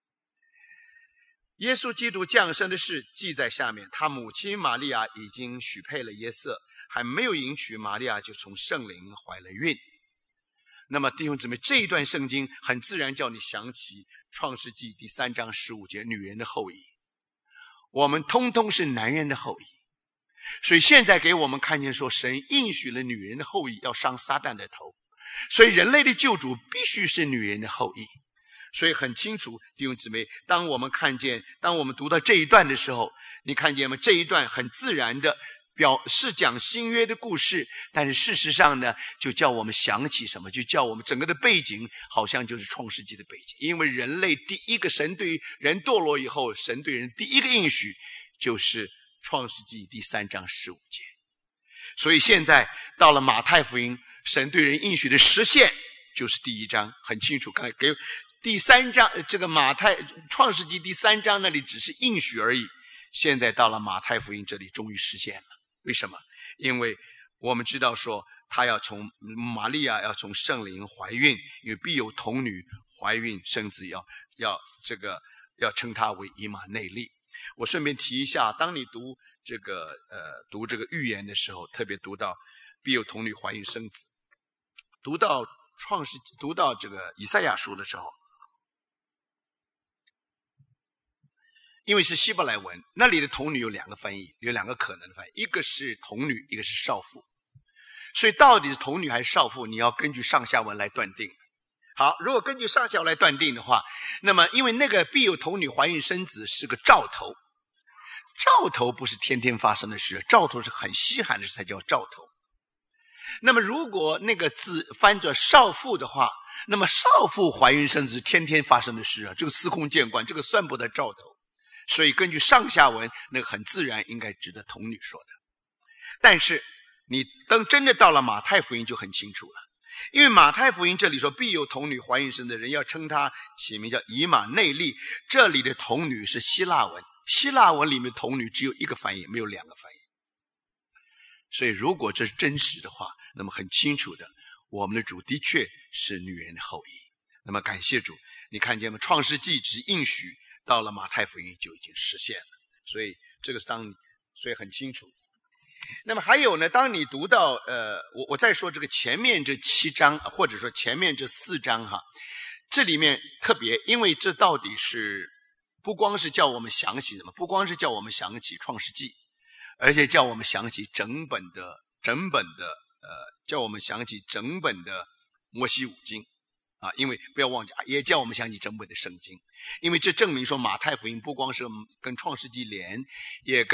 S1: 耶稣基督降生的事记在下面，他母亲玛利亚已经许配了约瑟，还没有迎娶，玛利亚就从圣灵怀了孕。那么弟兄姊妹，这一段圣经很自然叫你想起创世纪第三章十五节，女人的后裔。我们通通是男人的后裔，所以现在给我们看见说，神应许了女人的后裔要伤撒旦的头，所以人类的救主必须是女人的后裔。所以很清楚，弟兄姊妹，当我们看见，当我们读到这一段的时候，你看见吗？这一段很自然的表是讲新约的故事，但是事实上呢，就叫我们想起什么？就叫我们整个的背景好像就是创世纪的背景。因为人类第一个神对人堕落以后，神对人第一个应许就是创世纪第三章十五节。所以现在到了马太福音，神对人应许的实现就是第一章，很清楚。刚才给第三章，这个马太创世纪第三章那里只是应许而已，现在到了马太福音这里终于实现了。为什么？因为我们知道说他要从玛利亚要从圣灵怀孕，因为必有童女怀孕生子，要要这个要称她为以马内利。我顺便提一下，当你读这个呃读这个预言的时候，特别读到必有童女怀孕生子，读到创世读到这个以赛亚书的时候，因为是希伯来文，那里的童女有两个翻译，有两个可能的翻译，一个是童女，一个是少妇。所以到底是童女还是少妇，你要根据上下文来断定。好，如果根据上下文来断定的话，那么因为那个必有童女怀孕生子是个兆头，兆头不是天天发生的事，兆头是很稀罕的事才叫兆头。那么如果那个字翻作少妇的话，那么少妇怀孕生子天天发生的事啊，这个司空见惯，这个算不得兆头。所以根据上下文，那个很自然应该指的童女说的。但是你等真的到了马太福音就很清楚了，因为马太福音这里说必有童女怀孕生的人，要称她起名叫以马内利，这里的童女是希腊文，希腊文里面童女只有一个翻译，没有两个翻译。所以如果这是真实的话，那么很清楚的，我们的主的确是女人的后裔。那么感谢主，你看见吗？创世纪只应许，到了马太福音就已经实现了。所以这个是当你所以很清楚。那么还有呢，当你读到呃我我再说这个前面这七章，或者说前面这四章哈，这里面特别，因为这到底是不光是叫我们想起什么，不光是叫我们想起创世纪，而且叫我们想起整本的整本的呃叫我们想起整本的摩西五经啊，因为不要忘记，也叫我们想起整本的圣经，因为这证明说马太福音不光是跟创世纪连，也跟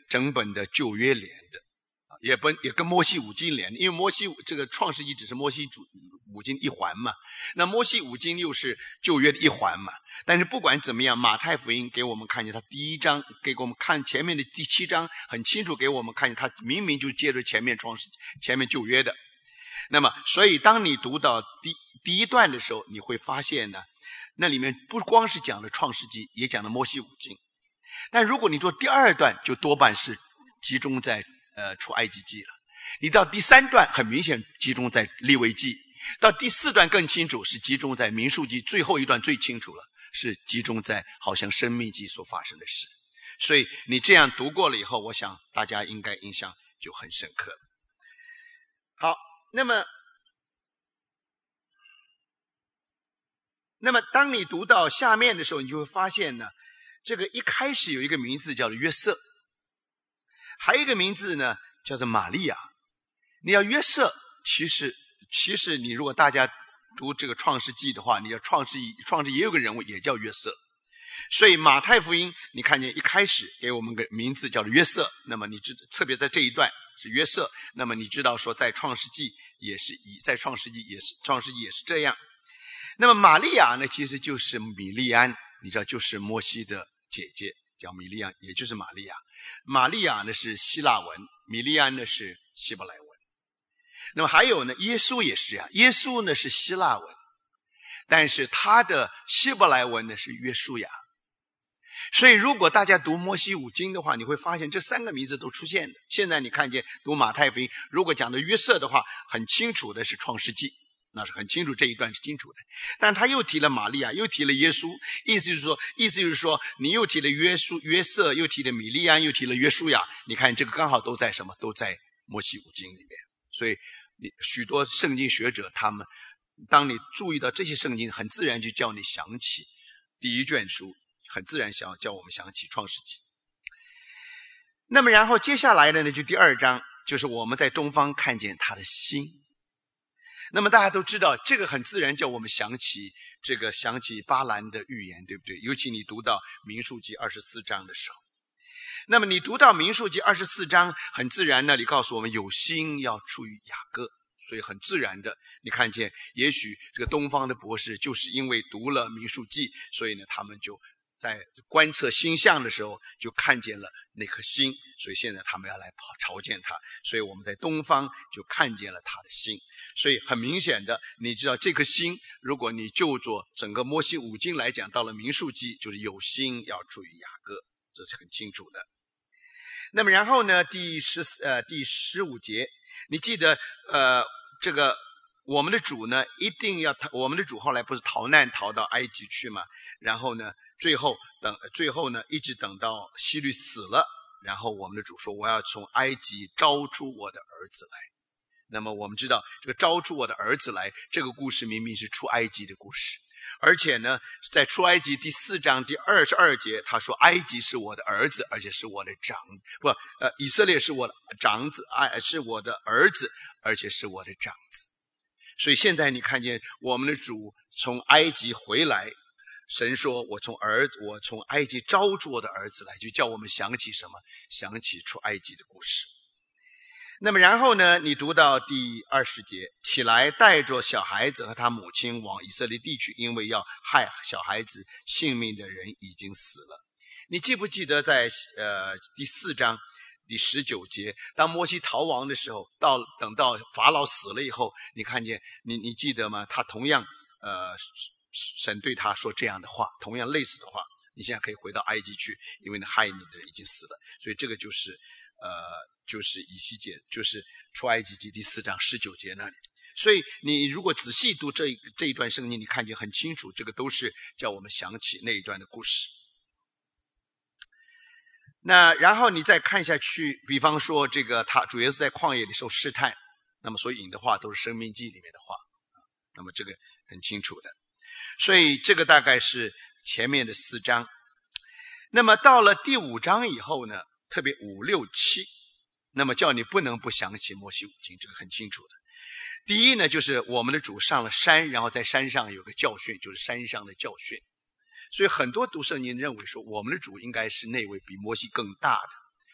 S1: 整本的旧约连的，也不也跟摩西五经连的，因为摩西这个创世纪只是摩西主五经一环嘛，那摩西五经又是旧约的一环嘛。但是不管怎么样，马太福音给我们看见他第一章，给我们看前面的第七章，很清楚给我们看见他明明就接着前面创世前面旧约的。那么所以当你读到第第一段的时候，你会发现呢，那里面不光是讲了创世纪，也讲了摩西五经。但如果你做第二段，就多半是集中在呃出埃及记了。你到第三段很明显集中在利未记，到第四段更清楚是集中在民数记，最后一段最清楚了，是集中在好像生命记所发生的事。所以你这样读过了以后，我想大家应该印象就很深刻。好，那么那么当你读到下面的时候，你就会发现呢，这个一开始有一个名字叫做约瑟，还有一个名字呢叫做玛利亚。你要约瑟，其实其实你如果大家读这个创世纪的话，你要创世创世也有个人物也叫约瑟。所以马太福音你看见一开始给我们个名字叫做约瑟，那么你知特别在这一段是约瑟，那么你知道说在创世纪也是在创世纪也是创世纪也是这样。那么玛利亚呢，其实就是米利安，你知道就是摩西的姐姐，叫米利安，也就是玛利亚。玛利亚呢是希腊文，米利安呢是希伯来文。那么还有呢，耶稣也是这样，耶稣呢是希腊文，但是他的希伯来文呢是约书亚。所以如果大家读摩西五经的话，你会发现这三个名字都出现的。现在你看见读马太福音，如果讲的约瑟的话，很清楚的是创世纪，那是很清楚，这一段是清楚的。但他又提了玛利亚，又提了耶稣，意思就是说意思就是说你又提了约书约瑟，又提了米利安，又提了约书亚，你看这个刚好都在什么，都在摩西五经里面。所以你许多圣经学者他们当你注意到这些圣经，很自然就叫你想起第一卷书，很自然想叫我们想起创世纪。那么然后接下来的呢，就第二章，就是我们在东方看见他的心。那么大家都知道，这个很自然叫我们想起这个想起巴兰的预言，对不对？尤其你读到民数记二十四章的时候，那么你读到民数记二十四章，很自然那里告诉我们有心要出于雅各，所以很自然的你看见，也许这个东方的博士就是因为读了民数记，所以呢他们就在观测星象的时候就看见了那颗星，所以现在他们要来跑朝见他，所以我们在东方就看见了他的星。所以很明显的，你知道这颗星，如果你就做整个摩西五经来讲，到了民数记就是有心要出于雅各，这是很清楚的。那么然后呢，第十呃第十五节，你记得呃这个我们的主呢一定要我们的主后来不是逃难逃到埃及去嘛，然后呢最后等最后呢一直等到希律死了，然后我们的主说我要从埃及招出我的儿子来。那么我们知道这个招出我的儿子来，这个故事明明是出埃及的故事，而且呢在出埃及第四章第二十二节他说埃及是我的儿子，而且是我的长不呃以色列是我的长子，哎是我的儿子，而且是我的长子。所以现在你看见我们的主从埃及回来，神说我从儿子我从埃及招出我的儿子来，就叫我们想起什么？想起出埃及的故事。那么然后呢，你读到第二十节，起来带着小孩子和他母亲往以色列地去，因为要害小孩子性命的人已经死了。你记不记得在呃第四章第十九节，当摩西逃亡的时候，到等到法老死了以后，你看见你你记得吗？他同样呃神对他说这样的话，同样类似的话，你现在可以回到埃及去，因为害你的人已经死了。所以这个就是呃就是以西结，就是出埃及记第四章十九节那里。所以你如果仔细读这这一段圣经，你看见很清楚，这个都是叫我们想起那一段的故事。那然后你再看下去，比方说这个他主耶稣在旷野里受试探，那么所引的话都是生命记里面的话，那么这个很清楚的。所以这个大概是前面的四章。那么到了第五章以后呢，特别五六七，那么叫你不能不想起摩西五经，这个很清楚的。第一呢，就是我们的主上了山，然后在山上有个教训，就是山上的教训。所以很多读圣经认为说，我们的主应该是那位比摩西更大的。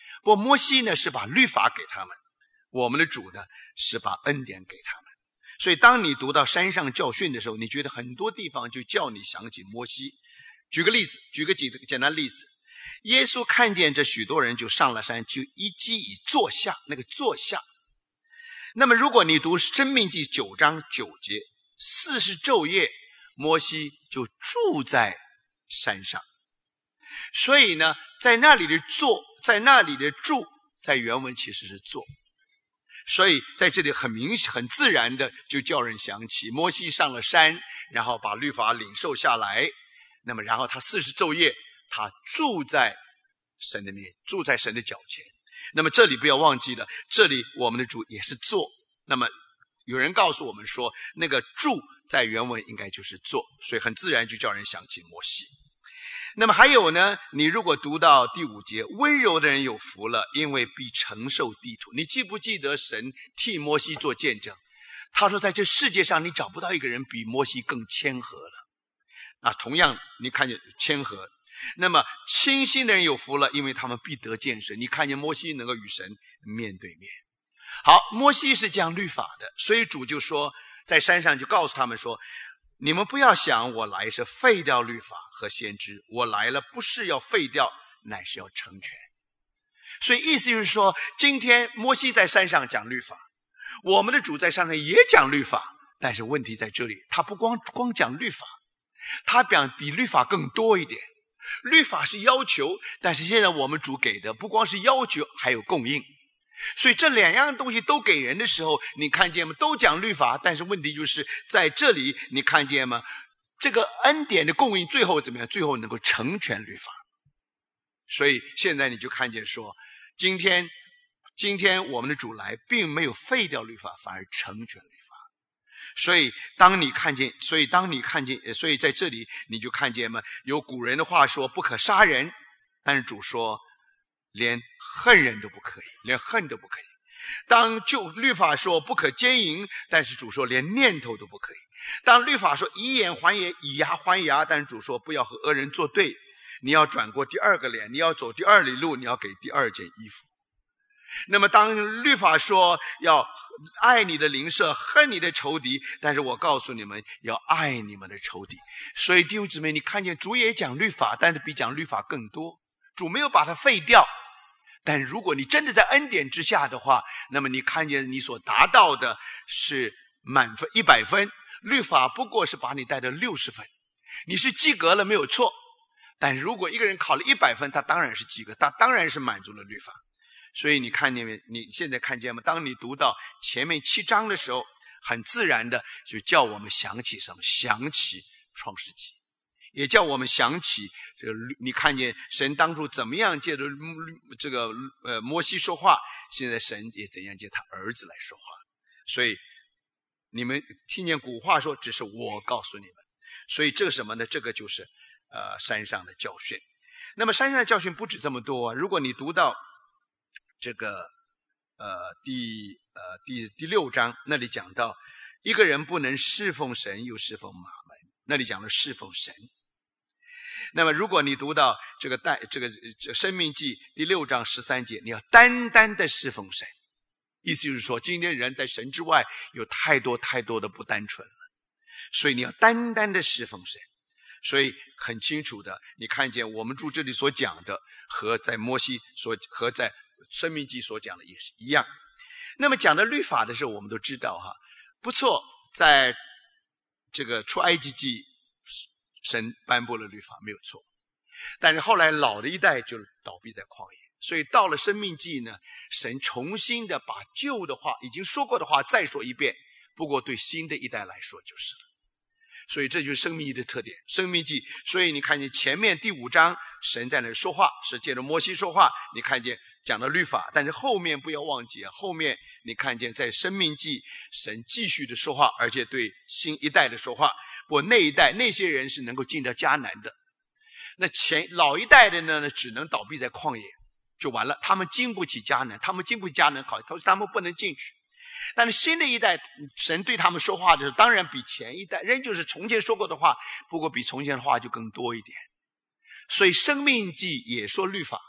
S1: 不过摩西呢是把律法给他们，我们的主呢是把恩典给他们。所以当你读到山上教训的时候，你觉得很多地方就叫你想起摩西。举个例子，举个简简单例子，耶稣看见这许多人，就上了山，就一击以坐下，那个坐下。那么如果你读申命记九章九节，四十昼夜摩西就住在山上。所以呢，在那里的坐，在那里的住，在原文其实是坐。所以在这里很明显很自然的就叫人想起摩西上了山，然后把律法领受下来，那么然后他四十昼夜他住在神的面，住在神的脚前。那么这里不要忘记了，这里我们的主也是坐。那么有人告诉我们说，那个住在原文应该就是坐，所以很自然就叫人想起摩西。那么还有呢，你如果读到第五节，温柔的人有福了，因为必承受地土。你记不记得神替摩西做见证？他说在这世界上你找不到一个人比摩西更谦和了。啊，同样你看见谦和。那么清心的人有福了，因为他们必得见神。你看见摩西能够与神面对面。好，摩西是讲律法的，所以主就说，在山上就告诉他们说，你们不要想我来是废掉律法和先知，我来了不是要废掉，乃是要成全。所以意思就是说，今天摩西在山上讲律法，我们的主在山上也讲律法，但是问题在这里，他不光光讲律法，他讲比律法更多一点。律法是要求，但是现在我们主给的不光是要求，还有供应。所以这两样东西都给人的时候，你看见吗？都讲律法，但是问题就是在这里你看见吗？这个恩典的供应最后怎么样？最后能够成全律法。所以现在你就看见说，今天今天我们的主来并没有废掉律法，反而成全律法。所以当你看见所以当你看见所以在这里你就看见吗？有古人的话说不可杀人，但是主说连恨人都不可以，连恨都不可以。当就律法说不可奸淫，但是主说连念头都不可以。当律法说以眼还眼，以牙还牙，但是主说不要和恶人作对，你要转过第二个脸，你要走第二里路，你要给第二件衣服。那么当律法说要爱你的邻舍，恨你的仇敌，但是我告诉你们要爱你们的仇敌。所以弟兄姊妹，你看见主也讲律法，但是比讲律法更多。主没有把它废掉，但如果你真的在恩典之下的话，那么你看见你所达到的是满分一百分，律法不过是把你带到六十分，你是及格了没有错。但如果一个人考了一百分，他当然是及格，他当然是满足了律法。所以你看见没？你现在看见吗？当你读到前面七章的时候，很自然的就叫我们想起什么？想起创世纪，也叫我们想起这个。你看见神当初怎么样借着这个呃摩西说话，现在神也怎样借他儿子来说话。所以你们听见古话说，只是我告诉你们。所以这个什么呢？这个就是呃山上的教训。那么山上的教训不止这么多啊。如果你读到这个呃第呃第第六章，那里讲到一个人不能侍奉神又侍奉马门，那里讲了侍奉神。那么如果你读到这个带这个这个申命记第六章十三节，你要单单的侍奉神，意思就是说今天人在神之外有太多太多的不单纯了，所以你要单单的侍奉神。所以很清楚的，你看见我们主这里所讲的和在摩西所和在申命记所讲的也是一样。那么讲到律法的时候，我们都知道哈，不错，在这个出埃及记神颁布了律法没有错，但是后来老的一代就倒闭在旷野，所以到了申命记呢，神重新的把旧的话已经说过的话再说一遍，不过对新的一代来说就是了。所以这就是申命记的特点。申命记，所以你看见前面第五章神在那说话，是借着摩西说话，你看见讲到律法，但是后面不要忘记，后面你看见在申命记神继续的说话，而且对新一代的说话。不过那一代那些人是能够进到迦南的，那前老一代的呢只能倒闭在旷野就完了，他们经不起迦南，他们经不起迦南考，他们不能进去。但是新的一代神对他们说话的时候，当然比前一代仍旧是从前说过的话，不过比从前的话就更多一点。所以申命记也说律法，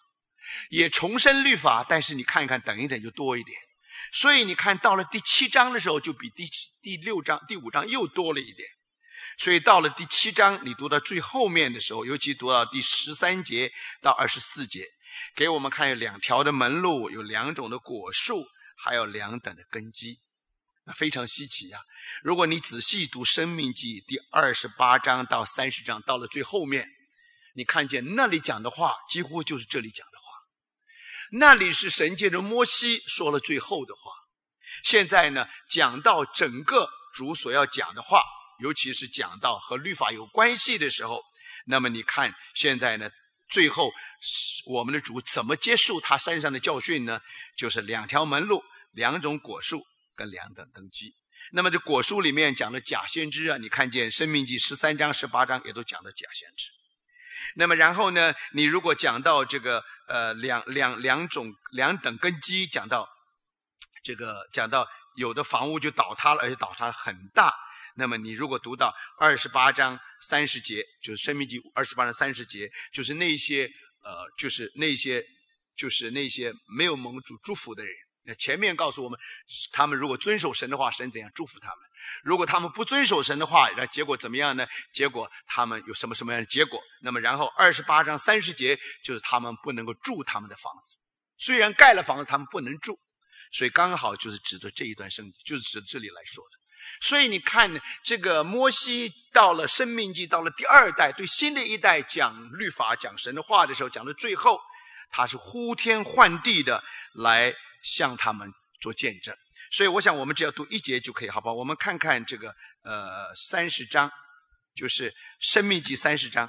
S1: 也重申律法，但是你看一看，等一等就多一点。所以你看到了第七章的时候，就比第第六章、第五章又多了一点。所以到了第七章，你读到最后面的时候，尤其读到第十三节到二十四节，给我们看有两条的门路，有两种的果树，还有两等的根基。那非常稀奇呀、啊！如果你仔细读《申命记》第二十八章到三十章，到了最后面，你看见那里讲的话，几乎就是这里讲的话。那里是神借着摩西说了最后的话。现在呢，讲到整个主所要讲的话，尤其是讲到和律法有关系的时候，那么你看现在呢，最后我们的主怎么结束他山上的教训呢？就是两条门路，两种果树跟两等根基。那么这果树里面讲了假先知啊，你看见申命记十三章十八章也都讲了假先知。那么然后呢，你如果讲到这个呃两两两种两等根基，讲到这个讲到有的房屋就倒塌了，而且倒塌很大。那么你如果读到二十八章三十节，就是申命记二十八章三十节，就是那些呃就是那些就是那些没有蒙主祝福的人。那前面告诉我们，他们如果遵守神的话，神怎样祝福他们；如果他们不遵守神的话，那结果怎么样呢？结果他们有什么什么样的结果？那么然后二十八章三十节就是他们不能够住他们的房子，虽然盖了房子，他们不能住，所以刚好就是指着这一段圣经，就是指着这里来说的。所以你看，这个摩西到了申命记，到了第二代，对新的一代讲律法、讲神的话的时候，讲到最后，他是呼天唤地的来向他们做见证。所以我想我们只要读一节就可以，好吧？我们看看这个呃三十章，就是申命记三十章。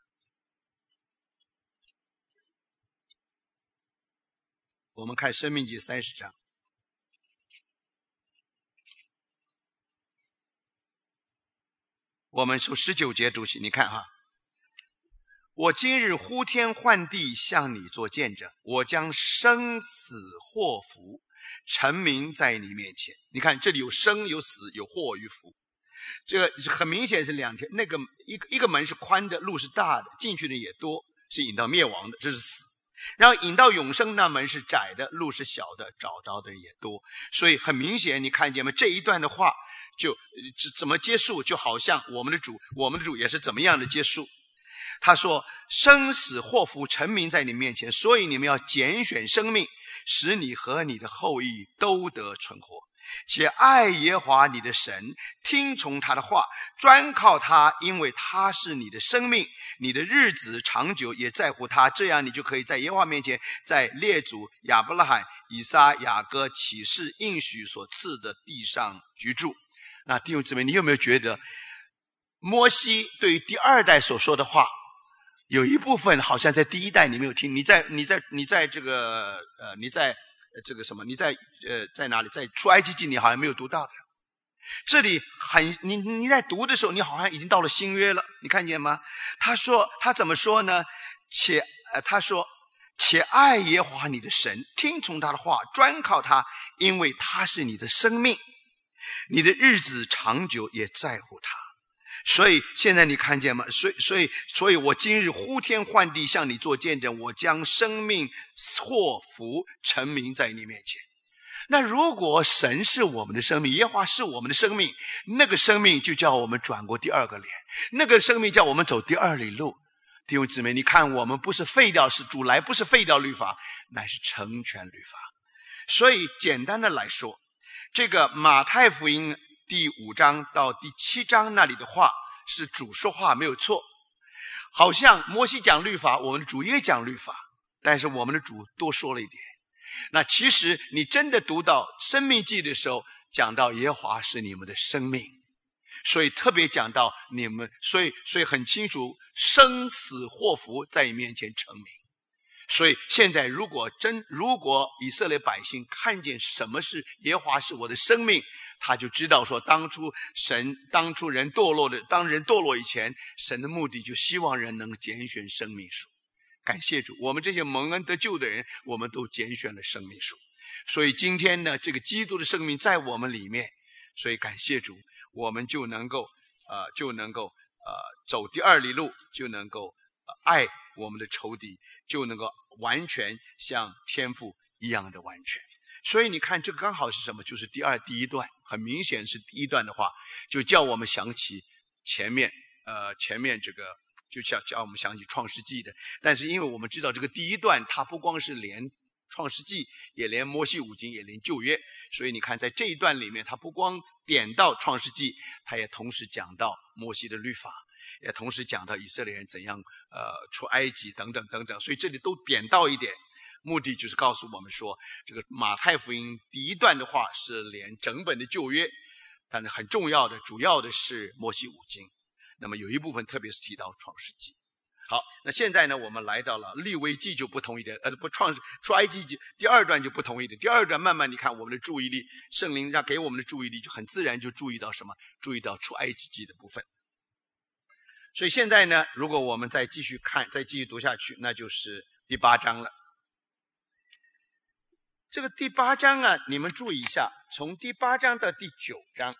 S1: 我们看申命记三十章。我们从十九节读起，你看哈，我今日呼天唤地向你做见证，我将生死祸福陈明在你面前。你看这里有生有死有祸与福，这个很明显是两条，那个一个一个门是宽的，路是大的，进去的也多，是引到灭亡的，这是死。然后引到永生那门是窄的，路是小的，找到的人也多。所以很明显，你看见吗？这一段的话就怎么结束，就好像我们的主，我们的主也是怎么样的结束。他说：生死祸福陈明在你面前，所以你们要拣选生命，使你和你的后裔都得存活。且爱耶和华你的神，听从他的话，专靠他，因为他是你的生命，你的日子长久，也在乎他。这样你就可以在耶和华面前，在列祖亚伯拉罕、以撒、雅各启示应许所赐的地上居住。那弟兄姊妹，你有没有觉得摩西对于第二代所说的话，有一部分好像在第一代你没有听？你在你在你在这个呃你在这个什么？你在呃在哪里？在出埃及记你好像没有读到的。这里很你你在读的时候，你好像已经到了新约了，你看见吗？他说他怎么说呢？且呃他说且爱耶和华你的神，听从他的话，专靠他，因为他是你的生命，你的日子长久，也在乎他。所以现在你看见吗？所以所以所以我今日呼天唤地向你做见证，我将生命祸福陈明在你面前。那如果神是我们的生命，耶和华是我们的生命，那个生命就叫我们转过第二个脸，那个生命叫我们走第二里路。弟兄姊妹，你看我们不是废掉，是主来不是废掉律法，乃是成全律法。所以简单的来说，这个马太福音第五章到第七章那里的话是主说话，没有错。好像摩西讲律法，我们的主也讲律法，但是我们的主多说了一点。那其实你真的读到申命记的时候，讲到耶和华是你们的生命，所以特别讲到你们，所以所以很清楚，生死祸福在你面前成名。所以现在如果真如果以色列百姓看见什么是耶和华是我的生命，他就知道说，当初神当初人堕落的，当人堕落以前，神的目的就希望人能拣选生命树。感谢主，我们这些蒙恩得救的人，我们都拣选了生命树。所以今天呢，这个基督的生命在我们里面，所以感谢主，我们就能够呃就能够呃走第二里路，就能够、呃、爱我们的仇敌，就能够完全像天父一样的完全。所以你看，这个刚好是什么？就是第二第一段，很明显是第一段的话，就叫我们想起前面，呃，前面这个就叫叫我们想起创世纪的。但是因为我们知道这个第一段，它不光是连创世纪，也连摩西五经，也连旧约，所以你看在这一段里面，它不光点到创世纪，它也同时讲到摩西的律法，也同时讲到以色列人怎样呃出埃及等等等等，所以这里都点到一点。目的就是告诉我们说，这个马太福音第一段的话是连整本的旧约，但是很重要的主要的是摩西五经，那么有一部分特别是提到创世纪。好，那现在呢我们来到了利未记就不同一点，呃不创出埃及记第二段就不同一点。第二段慢慢你看我们的注意力，圣灵让给我们的注意力就很自然就注意到什么？注意到出埃及记的部分。所以现在呢如果我们再继续看，再继续读下去，那就是第八章了。这个第八章啊，你们注意一下，从第八章到第九章，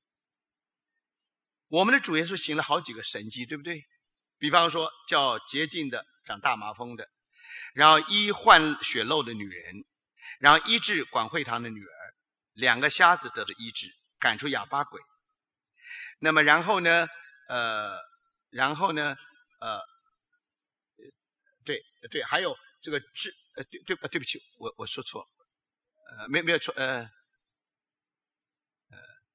S1: 我们的主耶稣行了好几个神迹，对不对？比方说叫洁净的、长大麻风的，然后医患血漏的女人，然后医治管会堂的女儿，两个瞎子得了医治，赶出哑巴鬼。那么然后呢，呃，然后呢，呃，对对，还有这个治，呃，对对，对不起，我我说错。呃，没没有错，呃，呃，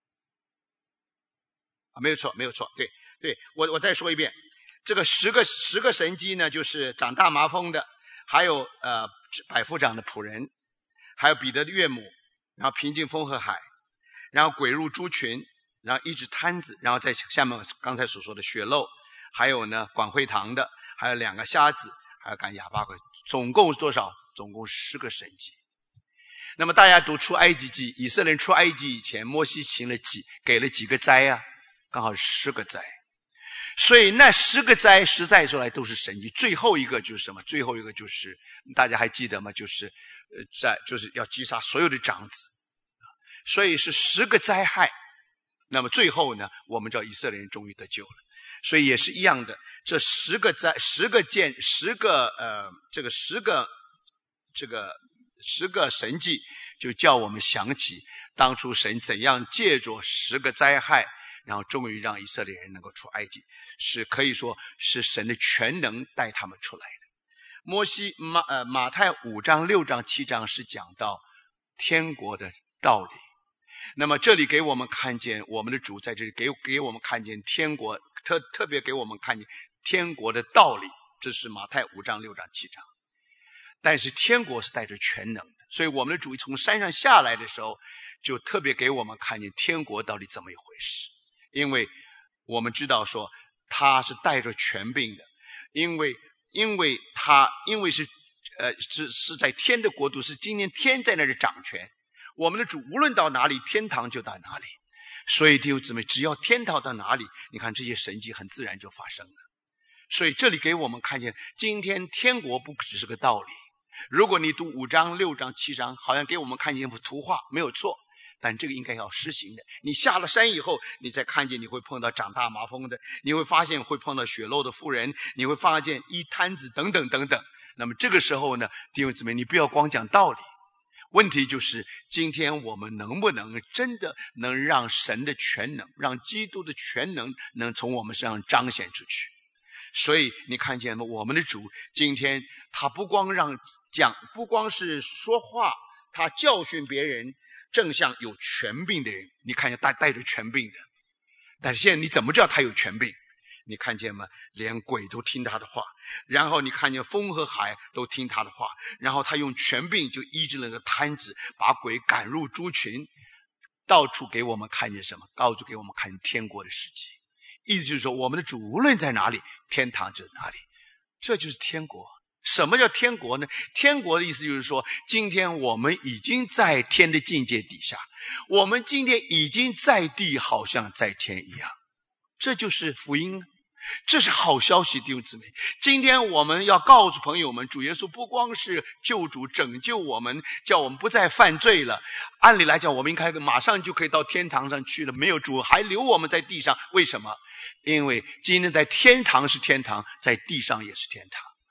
S1: 啊，没有错，没有错，对对，我我再说一遍，这个十个十个神迹呢，就是长大麻风的，还有呃百夫长的仆人，还有彼得的岳母，然后平静风和海，然后鬼入猪群，然后医治瘫子，然后在下面刚才所说的血漏，还有呢管会堂的，还有两个瞎子，还有赶哑巴鬼，总共多少？总共十个神迹。那么大家读出埃及记，以色列人出埃及以前，摩西行了几给了几个灾啊？刚好十个灾。所以那十个灾实在说来都是神迹。最后一个就是什么？最后一个就是大家还记得吗？就是呃在就是要击杀所有的长子。所以是十个灾害。那么最后呢，我们知道以色列人终于得救了。所以也是一样的，这十个灾十个剑十个呃这个十个这个十个神迹，就叫我们想起当初神怎样借着十个灾害，然后终于让以色列人能够出埃及，是可以说是神的全能带他们出来的。摩西马呃马太五章六章七章是讲到天国的道理，那么这里给我们看见我们的主在这里给给我们看见天国，特特别给我们看见天国的道理，这是马太五章六章七章。但是天国是带着全能的，所以我们的主从山上下来的时候，就特别给我们看见天国到底怎么一回事。因为我们知道说他是带着权柄的，因为因为他因为是呃是是在天的国度，是今天天在那里掌权。我们的主无论到哪里，天堂就到哪里。所以弟兄姊妹，只要天堂到哪里，你看这些神迹很自然就发生了。所以这里给我们看见，今天天国不只是个道理。如果你读五章六章七章，好像给我们看见一幅图画，没有错，但这个应该要实行的。你下了山以后，你再看见你会碰到长大麻风的，你会发现会碰到血漏的妇人，你会发现医瘫子等等等等。那么这个时候呢，弟兄姊妹，你不要光讲道理，问题就是今天我们能不能真的能让神的全能，让基督的全能能从我们身上彰显出去。所以你看见吗？我们的主今天他不光让讲，不光是说话，他教训别人，正像有权柄的人。你看见他带着权柄的，但是现在你怎么知道他有权柄？你看见吗？连鬼都听他的话，然后你看见风和海都听他的话，然后他用权柄就医治了那个瘫子，把鬼赶入猪群，到处给我们看见什么？到处给我们看见天国的事迹。意思就是说，我们的主无论在哪里，天堂就是哪里，这就是天国。什么叫天国呢？天国的意思就是说，今天我们已经在天的境界底下，我们今天已经在地，好像在天一样。这就是福音，这是好消息，弟兄姊妹。今天我们要告诉朋友们，主耶稣不光是救主拯救我们，叫我们不再犯罪了。按理来讲，我们应该马上就可以到天堂上去了，没有主还留我们在地上。为什么？因为今天在天堂是天堂，在地上也是天堂。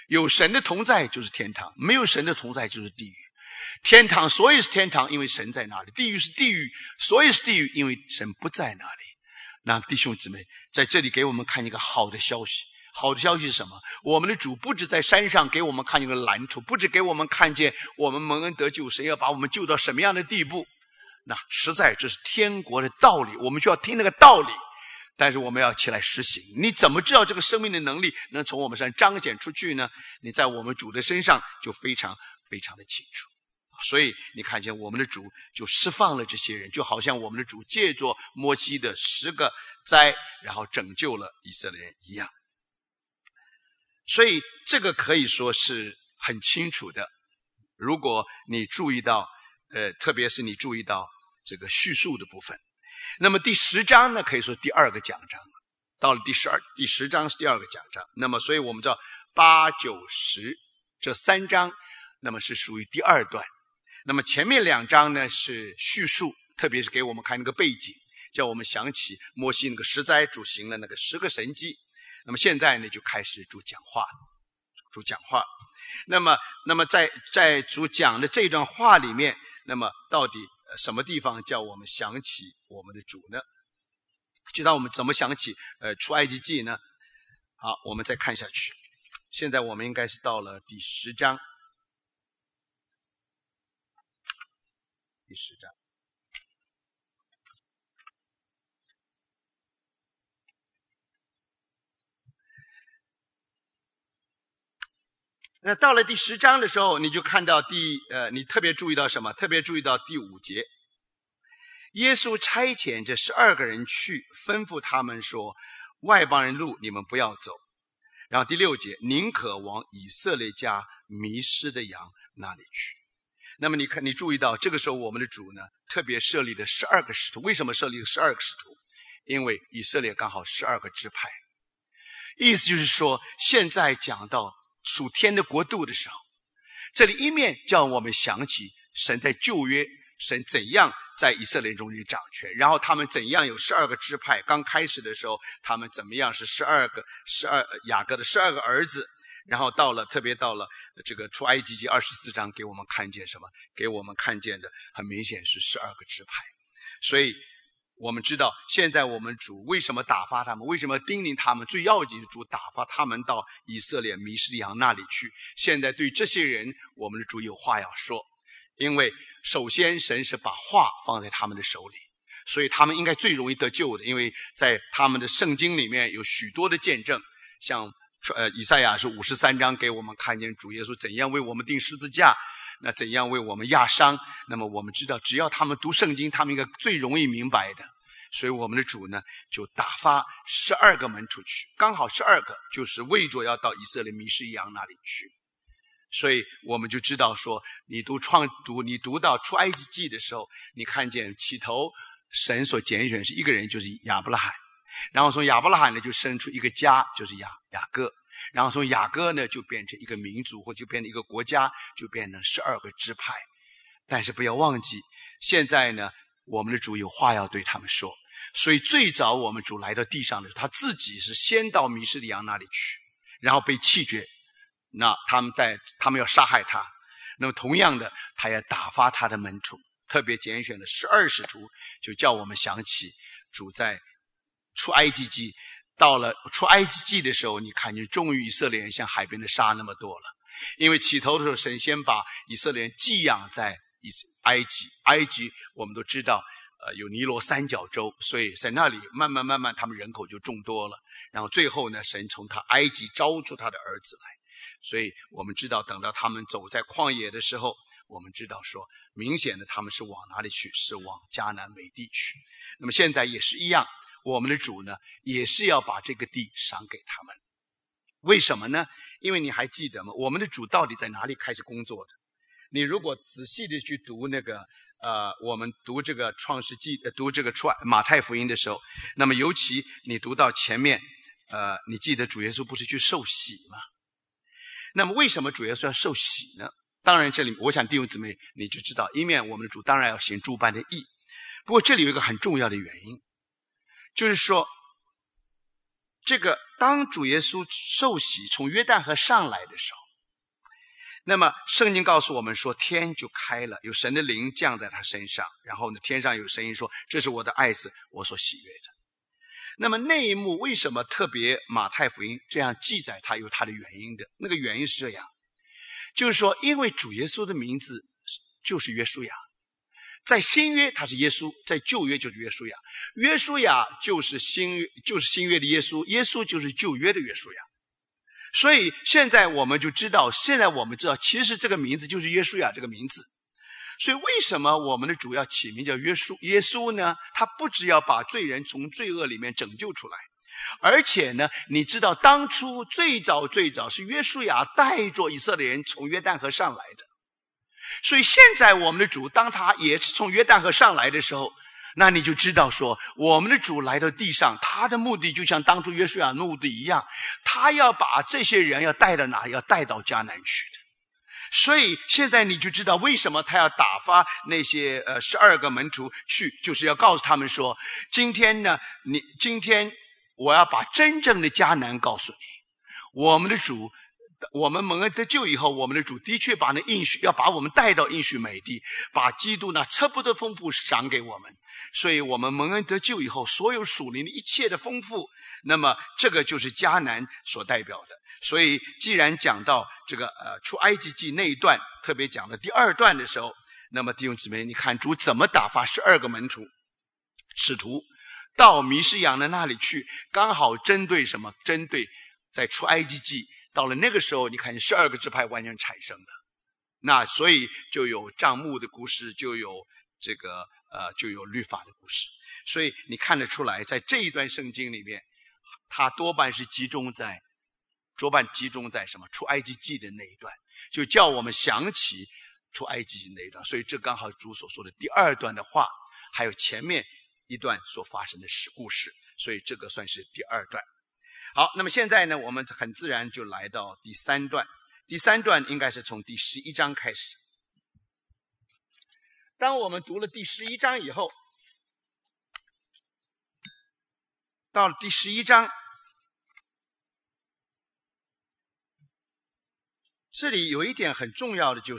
S1: 有神的同在就是天堂，没有神的同在就是地狱。天堂所以是天堂，因为神在那里；地狱是地狱，所以是地狱，因为神不在那里。那弟兄姊妹，在这里给我们看一个好的消息。好的消息是什么？我们的主不止在山上给我们看一个蓝图，不止给我们看见我们蒙恩得救，神要把我们救到什么样的地步。那实在这是天国的道理，我们需要听那个道理，但是我们要起来实行。你怎么知道这个生命的能力能从我们身上彰显出去呢？你在我们主的身上就非常非常的清楚。所以你看见我们的主就释放了这些人，就好像我们的主借着摩西的十个灾，然后拯救了以色列人一样。所以这个可以说是很清楚的。如果你注意到呃，特别是你注意到这个叙述的部分，那么第十章呢，可以说第二个讲章，到了第十二第十章是第二个讲章。那么所以我们知道八九十这三章那么是属于第二段。那么前面两章呢是叙述，特别是给我们看那个背景，叫我们想起摩西那个十灾，主行了那个十个神迹。那么现在呢就开始主讲话，主讲话。那么那么在在主讲的这段话里面，那么到底什么地方叫我们想起我们的主呢？知道我们怎么想起呃出埃及记呢？好，我们再看下去。现在我们应该是到了第十章。第十章，那到了第十章的时候，你就看到第呃，你特别注意到什么？特别注意到第五节，耶稣差遣这十二个人去，吩咐他们说：“外邦人路你们不要走。”然后第六节，宁可往以色列家迷失的羊那里去。那么你看，你注意到这个时候我们的主呢，特别设立了十二个使徒。为什么设立了十二个使徒？因为以色列刚好十二个支派。意思就是说，现在讲到属天的国度的时候，这里一面叫我们想起神在旧约，神怎样在以色列中去掌权，然后他们怎样有十二个支派。刚开始的时候，他们怎么样是十二个十二雅各的十二个儿子。然后到了，特别到了这个出埃及记二十四章，给我们看见什么？给我们看见的很明显是十二个支派。所以我们知道，现在我们主为什么打发他们？为什么叮咛他们？最要紧的主打发他们到以色列迷失的羊那里去。现在对这些人，我们的主有话要说。因为首先神是把话放在他们的手里，所以他们应该最容易得救的。因为在他们的圣经里面有许多的见证，像呃，以赛亚是五十三章给我们看见主耶稣怎样为我们钉十字架，那怎样为我们压伤。那么我们知道，只要他们读圣经，他们应该最容易明白的。所以我们的主呢，就打发十二个门徒去，刚好十二个就是为着要到以色列迷失羊那里去。所以我们就知道说，你读创读你读到出埃及记的时候，你看见起头神所拣选是一个人，就是亚伯拉罕。然后从亚伯拉罕呢就生出一个家，就是雅雅各。然后从雅各呢就变成一个民族，或就变成一个国家，就变成十二个支派。但是不要忘记，现在呢我们的主有话要对他们说。所以最早我们主来到地上的时候，他自己是先到迷失的羊那里去，然后被弃绝。那他们在他们要杀害他。那么同样的，他也打发他的门徒，特别拣选了十二使徒，就叫我们想起主在出埃及记。到了出埃及记的时候，你看见终于以色列人像海边的沙那么多了。因为起头的时候，神先把以色列人寄养在埃及。埃及我们都知道呃，有尼罗三角洲，所以在那里慢慢慢慢他们人口就众多了。然后最后呢，神从他埃及招出他的儿子来。所以我们知道，等到他们走在旷野的时候，我们知道说明显的他们是往哪里去？是往迦南美地去。那么现在也是一样，我们的主呢也是要把这个地赏给他们。为什么呢？因为你还记得吗？我们的主到底在哪里开始工作的？你如果仔细的去读那个呃，我们读这个创世纪，读这个出马太福音的时候，那么尤其你读到前面呃，你记得主耶稣不是去受洗吗？那么为什么主耶稣要受洗呢？当然这里我想弟兄姊妹你就知道，一面我们的主当然要行诸般的义，不过这里有一个很重要的原因，就是说这个当主耶稣受洗从约旦河上来的时候，那么圣经告诉我们说，天就开了，有神的灵降在他身上，然后呢，天上有声音说，这是我的爱子，我所喜悦的。那么那一幕为什么特别马太福音这样记载它，有它的原因的。那个原因是这样，就是说因为主耶稣的名字就是约书亚，在新约他是耶稣，在旧约就是约书亚，约书亚就是新约，就是新约的耶稣，耶稣就是旧约的约书亚。所以现在我们就知道，现在我们知道其实这个名字就是约书亚这个名字。所以为什么我们的主要起名叫约书耶稣呢？他不只要把罪人从罪恶里面拯救出来，而且呢，你知道当初最早最早是约书亚带着以色列人从约旦河上来的。所以现在我们的主当他也是从约旦河上来的时候，那你就知道说，我们的主来到地上，他的目的就像当初约书亚的目的一样，他要把这些人要带到哪？要带到迦南去的。所以现在你就知道为什么他要打发那些呃十二个门徒去，就是要告诉他们说，今天呢，你今天我要把真正的迦南告诉你。我们的主，我们蒙恩得救以后，我们的主的确把那应许要把我们带到应许美地，把基督那测不得丰富赏给我们。所以我们蒙恩得救以后，所有属灵的一切的丰富，那么这个就是迦南所代表的。所以既然讲到这个呃出埃及记那一段，特别讲的第二段的时候，那么弟兄姊妹，你看主怎么打发十二个门徒使徒到迷失羊的那里去，刚好针对什么？针对在出埃及记到了那个时候，你看十二个支派完全产生了，那所以就有帐幕的故事，就有这个呃就有律法的故事。所以你看得出来，在这一段圣经里面，它多半是集中在多半集中在什么？出埃及记的那一段，就叫我们想起出埃及记那一段。所以这刚好主所说的第二段的话，还有前面一段所发生的事故事，所以这个算是第二段。好，那么现在呢，我们很自然就来到第三段。第三段应该是从第十一章开始。当我们读了第十一章以后，到了第十一章，这里有一点很重要的就是，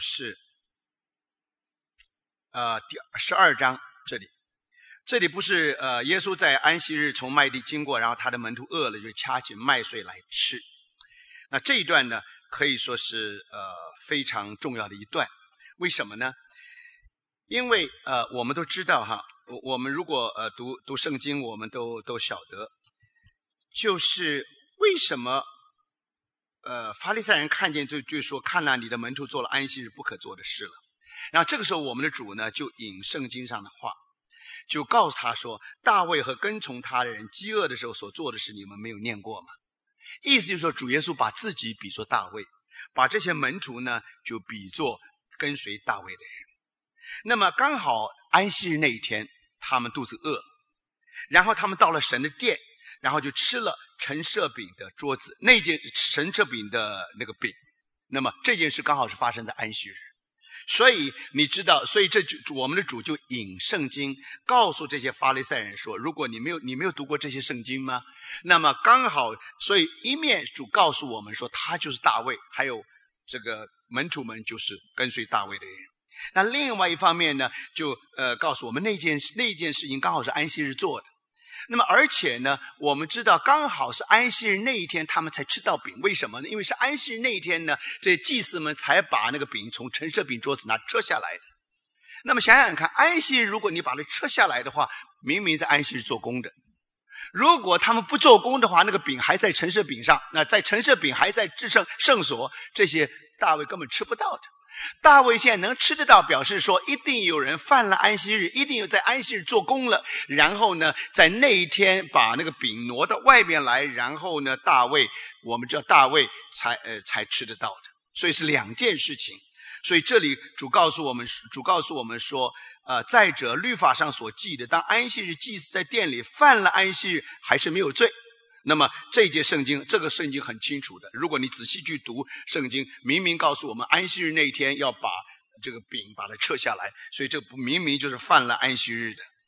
S1: 呃，第十二章这里，这里不是呃，耶稣在安息日从麦地经过，然后他的门徒饿了，就掐起麦穗来吃。那这一段呢，可以说是呃非常重要的一段。为什么呢？因为呃，我们都知道哈，我们如果呃读读圣经，我们都都晓得，就是为什么。呃，法利赛人看见就就说，看哪，你的门徒做了安息日不可做的事了。然后这个时候我们的主呢就引圣经上的话，就告诉他说，大卫和跟从他的人饥饿的时候所做的事，你们没有念过吗？意思就是说，主耶稣把自己比作大卫，把这些门徒呢就比作跟随大卫的人。那么刚好安息日那一天，他们肚子饿，然后他们到了神的殿，然后就吃了陈设饼的桌子，那件陈设饼的那个饼，那么这件事刚好是发生在安息日。所以你知道，所以这就我们的主就引圣经告诉这些法利赛人说，如果你没有你没有读过这些圣经吗？那么刚好，所以一面主告诉我们说他就是大卫，还有这个门徒们就是跟随大卫的人。那另外一方面呢，就呃告诉我们那件那件事情刚好是安息日做的。那么而且呢，我们知道刚好是安息日那一天他们才吃到饼。为什么呢？因为是安息日那一天呢，这祭司们才把那个饼从陈设饼桌子拿撤下来的。那么想想看，安息日如果你把它撤下来的话，明明在安息日做工的。如果他们不做工的话，那个饼还在陈设饼上，那在陈设饼还在至圣圣所，这些大卫根本吃不到的。大卫现在能吃得到，表示说一定有人犯了安息日，一定有在安息日做工了，然后呢在那一天把那个饼挪到外面来，然后呢大卫，我们知道大卫才呃才吃得到的。所以是两件事情。所以这里主告诉我们主告诉我们说，呃再者律法上所记的，当安息日祭司在殿里犯了安息日还是没有罪。那么这一节圣经，这个圣经很清楚的，如果你仔细去读圣经，明明告诉我们安息日那一天要把这个饼把它撤下来，所以这明明就是犯了安息日的。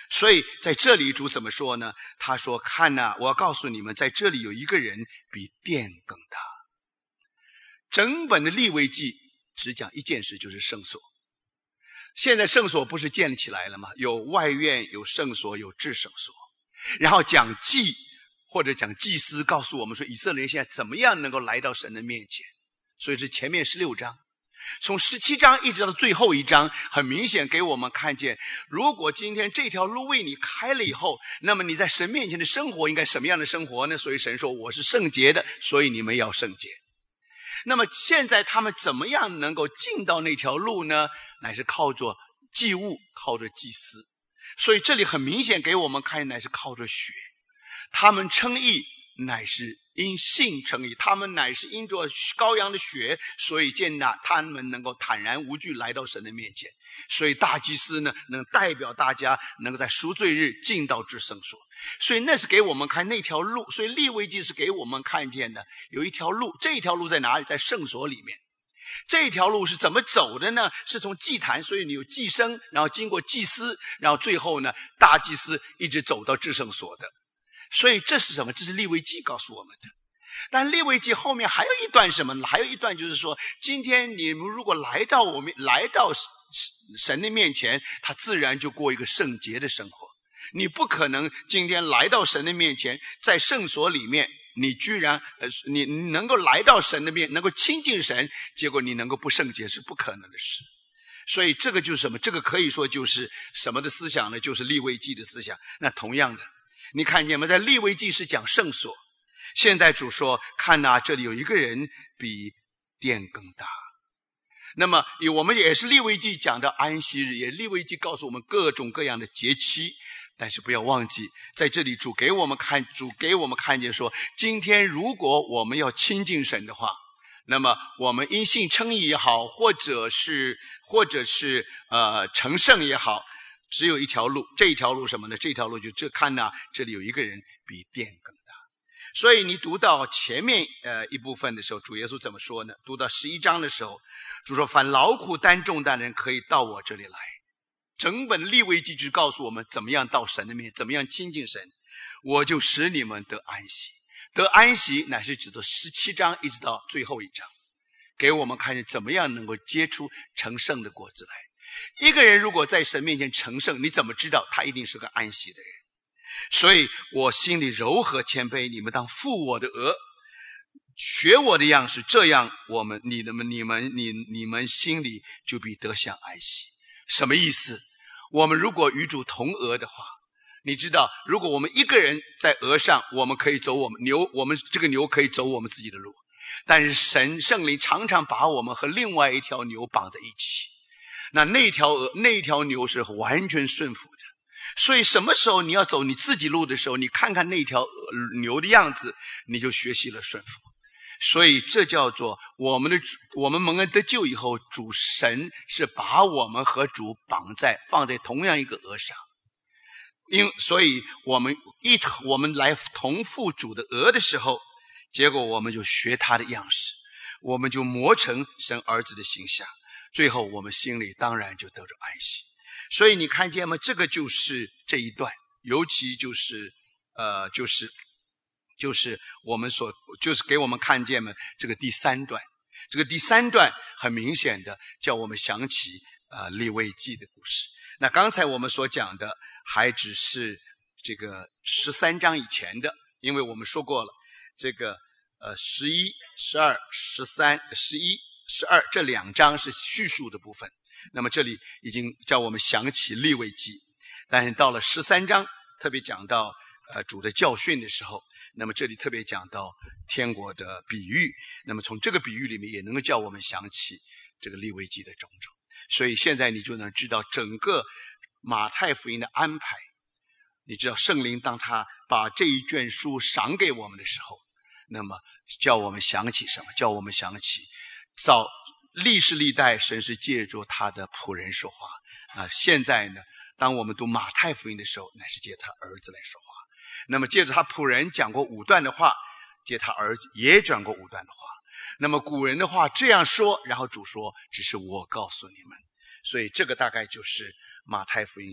S1: 所以在这里主怎么说呢？他说看哪，我要告诉你们，在这里有一个人比殿更大。整本的利未记只讲一件事，就是圣所。现在圣所不是建立起来了吗？有外院，有圣所，有至圣所。然后讲祭或者讲祭司，告诉我们说以色列人现在怎么样能够来到神的面前。所以是前面十六章，从十七章一直到最后一章，很明显给我们看见，如果今天这条路为你开了以后，那么你在神面前的生活应该什么样的生活呢？所以神说我是圣洁的，所以你们要圣洁。那么现在他们怎么样能够进到那条路呢？乃是靠着祭物，靠着祭司。所以这里很明显给我们看，乃是靠着血。他们称义乃是因信称义，他们乃是因着羔羊的血，所以见到他们能够坦然无惧来到神的面前。所以大祭司呢，能代表大家能够在赎罪日进到至圣所。所以那是给我们看那条路。所以利未记是给我们看见的，有一条路，这条路在哪里？在圣所里面。这条路是怎么走的呢？是从祭坛，所以你有祭牲，然后经过祭司，然后最后呢，大祭司一直走到至圣所的。所以这是什么？这是利未记告诉我们的。但利未记后面还有一段什么呢？还有一段就是说，今天你们如果来到我们来到神的面前，他自然就过一个圣洁的生活。你不可能今天来到神的面前，在圣所里面你居然呃，你能够来到神的面，能够亲近神，结果你能够不圣洁，是不可能的事。所以这个就是什么？这个可以说就是什么的思想呢？就是利未记的思想。那同样的，你看见吗？在利未记是讲圣所，现在主说看哪，这里有一个人比殿更大。那么我们也是利未记讲到安息日，也利未记告诉我们各种各样的节期。但是不要忘记，在这里主给我们看，主给我们看见说，今天如果我们要亲近神的话，那么我们因信称义也好，或者是或者是呃成圣也好，只有一条路。这一条路什么呢？这条路就这看哪，这里有一个人比殿更大。所以你读到前面呃一部分的时候，主耶稣怎么说呢？读到十一章的时候，主说凡劳苦担重担的人可以到我这里来。整本利未记就告诉我们怎么样到神的面前，怎么样亲近神，我就使你们得安息。得安息乃是指的十七章一直到最后一章，给我们看见怎么样能够结出成圣的果子来。一个人如果在神面前成圣，你怎么知道他一定是个安息的人？所以我心里柔和谦卑，你们当负我的额，学我的样式，这样我们你们你们你你们心里就必得享安息。什么意思？我们如果与主同额的话，你知道，如果我们一个人在额上，我们可以走我们牛，我们这个牛可以走我们自己的路。但是神圣灵常常把我们和另外一条牛绑在一起，那那条额那条牛是完全顺服的。所以什么时候你要走你自己路的时候，你看看那条牛的样子，你就学习了顺服。所以这叫做我们的我们蒙恩得救以后，主神是把我们和主绑在放在同样一个额上。因所以我们一我们来同负主的额的时候，结果我们就学他的样式，我们就磨成神儿子的形象，最后我们心里当然就得着安息。所以你看见吗？这个就是这一段，尤其就是呃就是就是我们所就是给我们看见嘛，这个第三段，这个第三段很明显的叫我们想起呃利未记的故事。那刚才我们所讲的还只是这个十三章以前的，因为我们说过了，这个呃十一、十二、十三、十一、十二这两章是叙述的部分。那么这里已经叫我们想起利未记，但是到了十三章特别讲到呃主的教训的时候，那么这里特别讲到天国的比喻，那么从这个比喻里面也能够叫我们想起这个利未记的种种。所以现在你就能知道整个马太福音的安排。你知道圣灵当他把这一卷书赏给我们的时候，那么叫我们想起什么？叫我们想起早历世历代神是借着他的仆人说话啊，现在呢当我们读马太福音的时候，乃是借他儿子来说话。那么借着他仆人讲过五段的话，借他儿子也讲过五段的话。那么古人的话这样说，然后主说只是我告诉你们。所以这个大概就是马太福音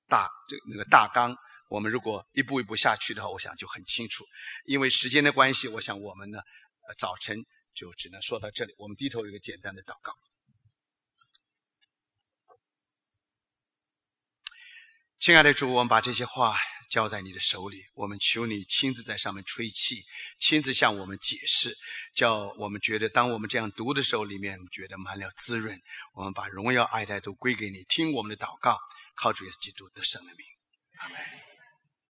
S1: 大这那个大纲，我们如果一步一步下去的话，我想就很清楚。因为时间的关系，我想我们呢，呃，早晨就只能说到这里。我们低头有一个简单的祷告。亲爱的主，我们把这些话交在你的手里，我们求你亲自在上面吹气，亲自向我们解释，叫我们觉得当我们这样读的时候，里面觉得满了滋润。我们把荣耀爱戴都归给你，听我们的祷告，靠主耶稣基督得胜的名，阿们。